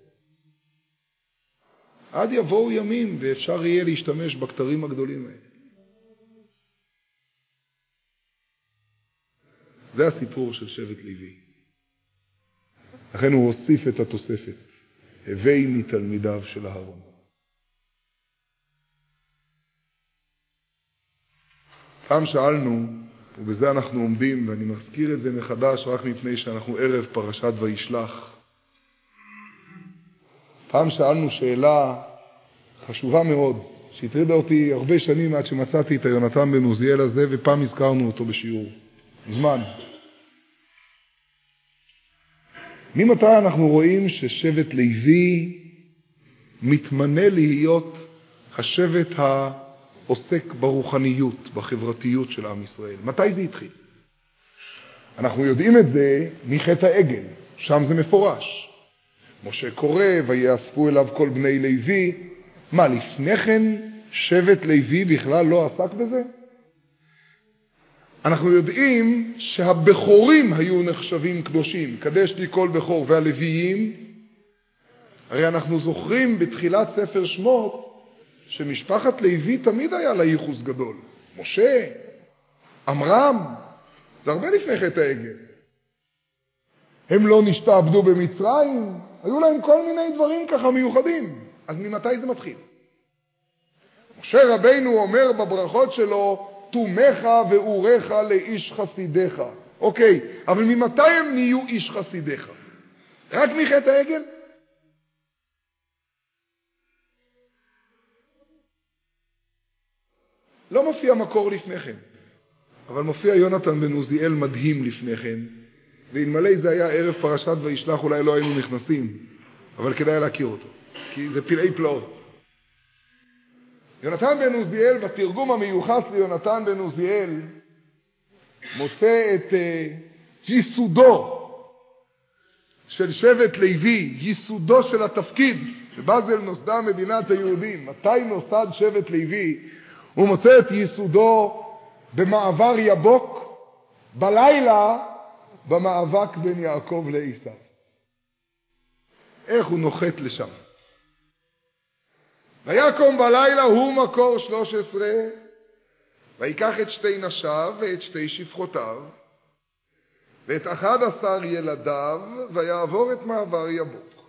עד יבואו ימים, ואפשר יהיה להשתמש בכתרים הגדולים האלה. זה הסיפור של שבט לוי. לכן הוא הוסיף את התוספת. הווי מתלמידיו של אהרון. פעם שאלנו, ובזה אנחנו עומדים, ואני מזכיר את זה מחדש רק מפני שאנחנו ערב פרשת וישלח. פעם שאלנו שאלה חשובה מאוד, שהטרידה אותי הרבה שנים עד שמצאתי את יונתן בן עוזיאל הזה, ופעם הזכרנו אותו בשיעור. זמן. ממתי אנחנו רואים ששבט לוי מתמנה להיות השבט העוסק ברוחניות, בחברתיות של עם ישראל? מתי זה התחיל? אנחנו יודעים את זה מחטא העגל, שם זה מפורש. משה קורא ויאספו אליו כל בני לוי. מה, לפני כן שבט לוי בכלל לא עסק בזה? אנחנו יודעים שהבכורים היו נחשבים קדושים, קדש לי כל בכור, והלוויים, הרי אנחנו זוכרים בתחילת ספר שמות שמשפחת לוי תמיד היה לה ייחוס גדול. משה, עמרם, זה הרבה לפני חטא העגל. הם לא נשתעבדו במצרים, היו להם כל מיני דברים ככה מיוחדים. אז ממתי זה מתחיל? משה רבינו אומר בברכות שלו, תומך ואורך לאיש חסידך. אוקיי, אבל ממתי הם נהיו איש חסידך? רק מחטא העגל? לא מופיע מקור לפני כן, אבל מופיע יונתן בן עוזיאל מדהים לפני כן, ואלמלא זה היה ערב פרשת וישלח אולי לא היינו נכנסים, אבל כדאי להכיר אותו, כי זה פלאי פלאות. יונתן בן עוזיאל, בתרגום המיוחס ליונתן בן עוזיאל, מוצא את uh, ייסודו של שבט לוי, ייסודו של התפקיד, שבאזל נוסדה מדינת היהודים. מתי נוסד שבט לוי? הוא מוצא את ייסודו במעבר יבוק, בלילה במאבק בין יעקב לעשיו. איך הוא נוחת לשם? ויקום בלילה הוא מקור שלוש עשרה, ויקח את שתי נשיו ואת שתי שפחותיו, ואת אחד עשר ילדיו, ויעבור את מעבר יבוק.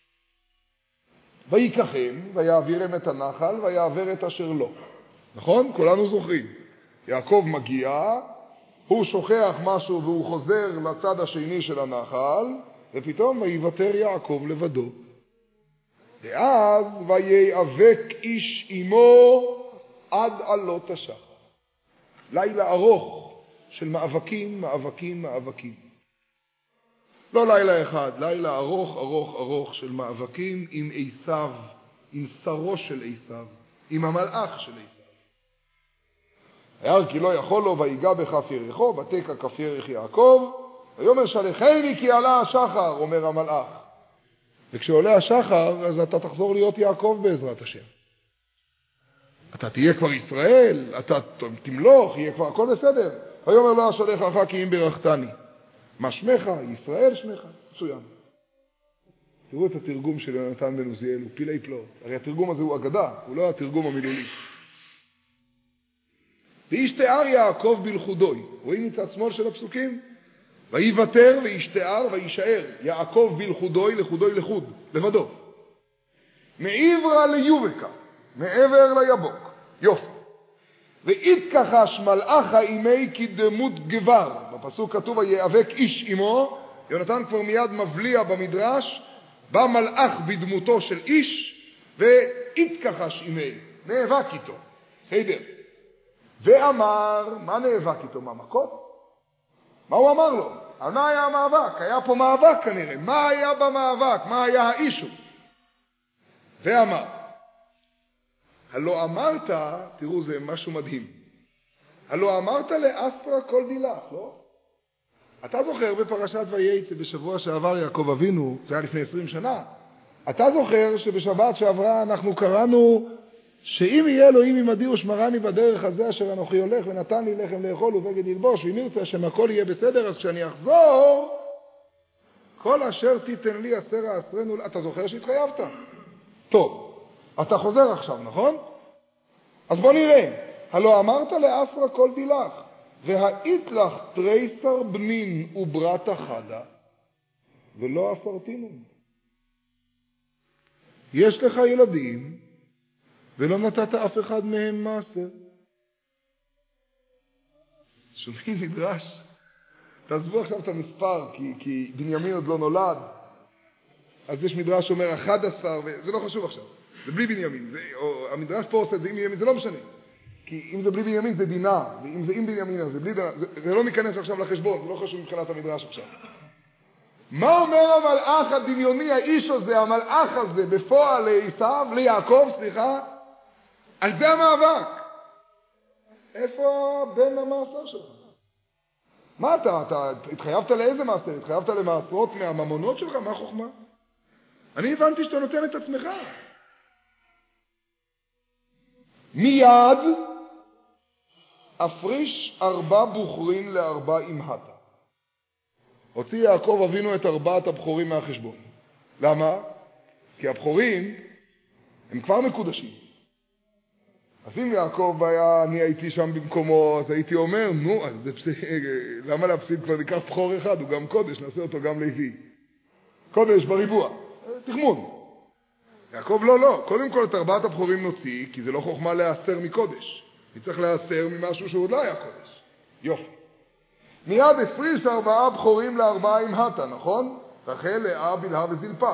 ויקחם, ויעבירם את הנחל, ויעבר את אשר לו. נכון? כולנו זוכרים. יעקב מגיע, הוא שוכח משהו והוא חוזר לצד השני של הנחל, ופתאום ויוותר יעקב לבדו. ואז ויאבק איש עמו עד עלות השחר. לילה ארוך של מאבקים, מאבקים, מאבקים. לא לילה אחד, לילה ארוך, ארוך, ארוך של מאבקים עם עשיו, עם שרו של עשיו, עם המלאך של עשיו. היער כי לא יכול לו ויגע בכף ירחו, בתקע כף ירח יעקב, ויאמר שלחני כי עלה השחר, אומר המלאך. וכשעולה השחר, אז אתה תחזור להיות יעקב בעזרת השם. אתה תהיה כבר ישראל, אתה תמלוך, יהיה כבר הכל בסדר. ויאמר לו אשליך אחר כי אם ברכתני. מה שמך? ישראל שמך? מצוין. תראו את התרגום של יונתן בן עוזיאל, הוא פלאי פלאות. הרי התרגום הזה הוא אגדה, הוא לא התרגום המילולי. ואיש תיאר יעקב בלחודוי. רואים מצד שמאל של הפסוקים? ויוותר וישתער וישאר יעקב בלחודוי לחודוי לחוד, לבדו. מעברה ליובקה, מעבר ליבוק. יופי. והתכחש מלאך האימי כדמות גבר. בפסוק כתוב ויאבק איש עמו. יונתן כבר מיד מבליע במדרש, בא מלאך בדמותו של איש והתכחש אימי. נאבק איתו. הידר. ואמר, מה נאבק איתו? מה מכות? מה הוא אמר לו? על מה היה המאבק? היה פה מאבק כנראה. מה היה במאבק? מה היה האישו? ואמר, הלא אמרת, תראו זה משהו מדהים, הלא אמרת לאספרה כל דילך, לא? אתה זוכר בפרשת וייצא בשבוע שעבר יעקב אבינו, זה היה לפני עשרים שנה, אתה זוכר שבשבת שעברה אנחנו קראנו שאם יהיה אלוהים עמדי ושמרני בדרך הזה אשר אנוכי הולך ונתן לי לחם לאכול ובגד ללבוש ואם ירצה השם הכל יהיה בסדר, אז כשאני אחזור כל אשר תיתן לי עשרה עשרנו. אתה זוכר שהתחייבת? טוב, אתה חוזר עכשיו, נכון? אז בוא נראה. הלא אמרת לאסרה כל דילך והאית לך תריסר בנין וברת חדה ולא אסרתינום. יש לך ילדים ולא נתת אף אחד מהם מעשר. שומעים מדרש? תעזבו עכשיו את המספר, כי, כי בנימין עוד לא נולד. אז יש מדרש שאומר אחד עשר, וזה לא חשוב עכשיו. זה בלי בנימין. זה, או, המדרש פה עושה את זה עם בנימין, זה לא משנה. כי אם זה בלי בנימין זה דינה, ואם זה עם בנימין אז זה בלי דינה. זה, זה לא ניכנס עכשיו לחשבון, זה לא חשוב מבחינת המדרש עכשיו. מה אומר המלאך הדמיוני, האיש הזה, המלאך הזה, בפועל לעשיו, ליעקב, סליחה? על זה המאבק. איפה בן המעשר שלך? מה אתה, אתה התחייבת לאיזה מעשר? התחייבת למעשרות מהממונות שלך? מה חוכמה? אני הבנתי שאתה נותן את עצמך. מיד אפריש ארבע בוחרים לארבע אמהתה. הוציא יעקב אבינו את ארבעת הבחורים מהחשבון. למה? כי הבחורים הם כבר מקודשים. אז אם יעקב היה, אני הייתי שם במקומו, אז הייתי אומר, נו, אז זה פסיק, למה להפסיד כבר ניקח בחור אחד, הוא גם קודש, נעשה אותו גם לוי. קודש בריבוע, תחמון. יעקב לא, לא, קודם כל את ארבעת הבחורים נוציא, כי זה לא חוכמה להסר מקודש. היא צריך להסר ממשהו שהוא עוד לא היה קודש. יופי. מיד הפריש ארבעה בחורים לארבעה אמהתה, נכון? רחל, לאה, בלהה וזלפה.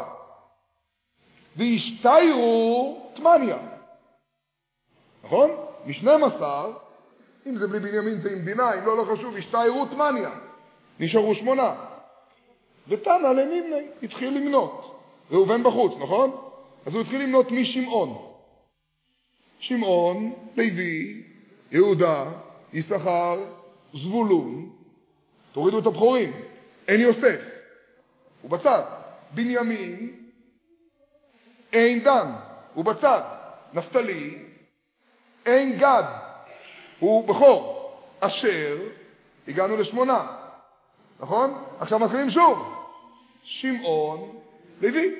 והשתיירו תמניה. נכון? משנים עשר, אם זה בלי בנימין זה עם דינה, אם לא, לא חשוב, השתיירו תמניה. נשארו שמונה. ותנא לנמני, התחיל למנות. ראובן בחוץ, נכון? אז הוא התחיל למנות משמעון. שמעון, לוי, יהודה, יששכר, זבולון. תורידו את הבחורים. אין יוסף. הוא בצד. בנימין, אין דן. הוא בצד. נפתלי, אין גד. הוא בכור. אשר, הגענו לשמונה. נכון? עכשיו מתחילים שוב. שמעון, לוי.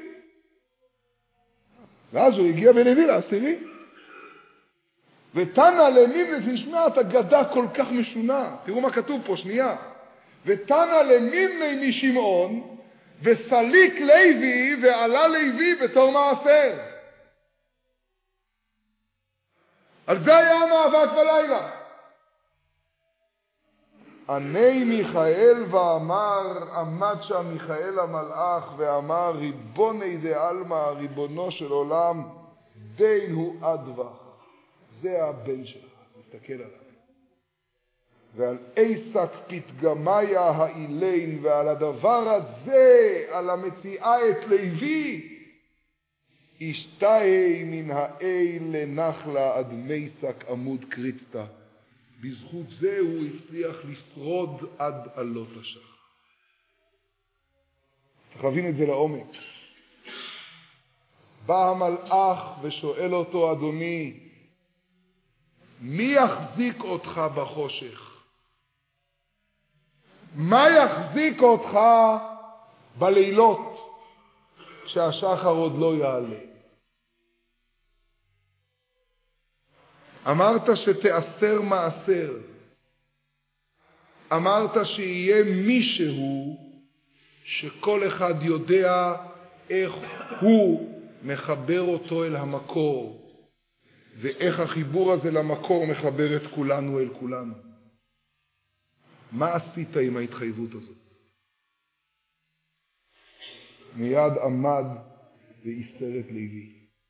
ואז הוא הגיע בלוי לעשירי. ותנא למימני, נשמע את אגדה כל כך משונה. תראו מה כתוב פה, שנייה. ותנא למימני משמעון, וסליק לוי, ועלה לוי בתור מעשר. על זה היה המאבק בלילה. עני מיכאל ואמר, עמד שם מיכאל המלאך ואמר, ריבוני דעלמא, ריבונו של עולם, דין הוא אדבך. זה הבן שלך, תסתכל עליו. ועל עסק פתגמיה האילין, ועל הדבר הזה, על המציאה את לוי, ישתהי מן האיל לנחלה עד מיסק עמוד קריצתה. בזכות זה הוא הצליח לשרוד עד עלות השחר. צריך להבין את זה לעומק. בא המלאך ושואל אותו, אדוני, מי יחזיק אותך בחושך? מה יחזיק אותך בלילות כשהשחר עוד לא יעלה? אמרת שתאסר מעשר. אמרת שיהיה מישהו שכל אחד יודע איך הוא מחבר אותו אל המקור, ואיך החיבור הזה למקור מחבר את כולנו אל כולנו. מה עשית עם ההתחייבות הזאת? מיד עמד ואיסר את לוי.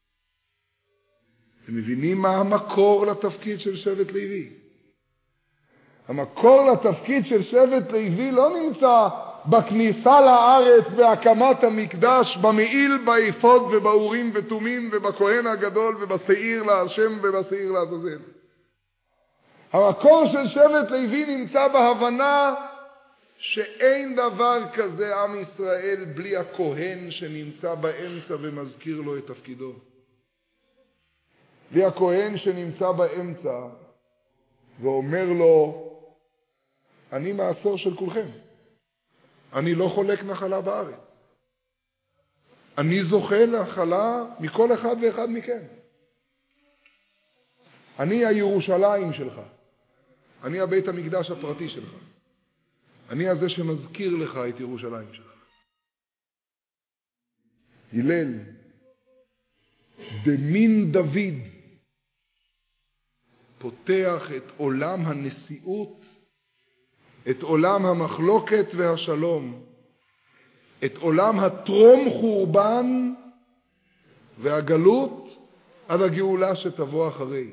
אתם מבינים מה המקור לתפקיד של שבט לוי? המקור לתפקיד של שבט לוי לא נמצא בכניסה לארץ, בהקמת המקדש, במעיל, באפוד ובאורים ותומים ובכהן הגדול ובשעיר להשם ובשעיר לעזאזל. המקור של שבט לוי נמצא בהבנה שאין דבר כזה עם ישראל בלי הכהן שנמצא באמצע ומזכיר לו את תפקידו. בלי הכהן שנמצא באמצע ואומר לו, אני מעשר של כולכם. אני לא חולק נחלה בארץ. אני זוכה נחלה מכל אחד ואחד מכם. אני הירושלים שלך. אני הבית המקדש הפרטי שלך. אני הזה שמזכיר לך את ירושלים שלך. הלל, במין דוד, פותח את עולם הנשיאות, את עולם המחלוקת והשלום, את עולם הטרום חורבן והגלות עד הגאולה שתבוא אחרי.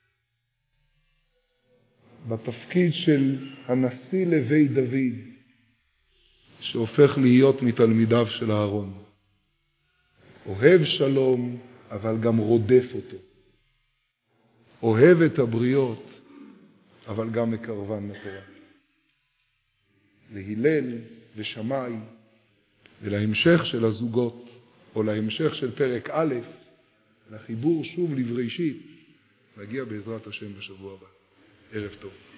בתפקיד של הנשיא לוי דוד, שהופך להיות מתלמידיו של אהרון. אוהב שלום, אבל גם רודף אותו. אוהב את הבריות, אבל גם מקרבן לתורה. להלל ושמאי, ולהמשך של הזוגות, או להמשך של פרק א', לחיבור שוב לבראשית, נגיע בעזרת השם בשבוע הבא. ערב טוב.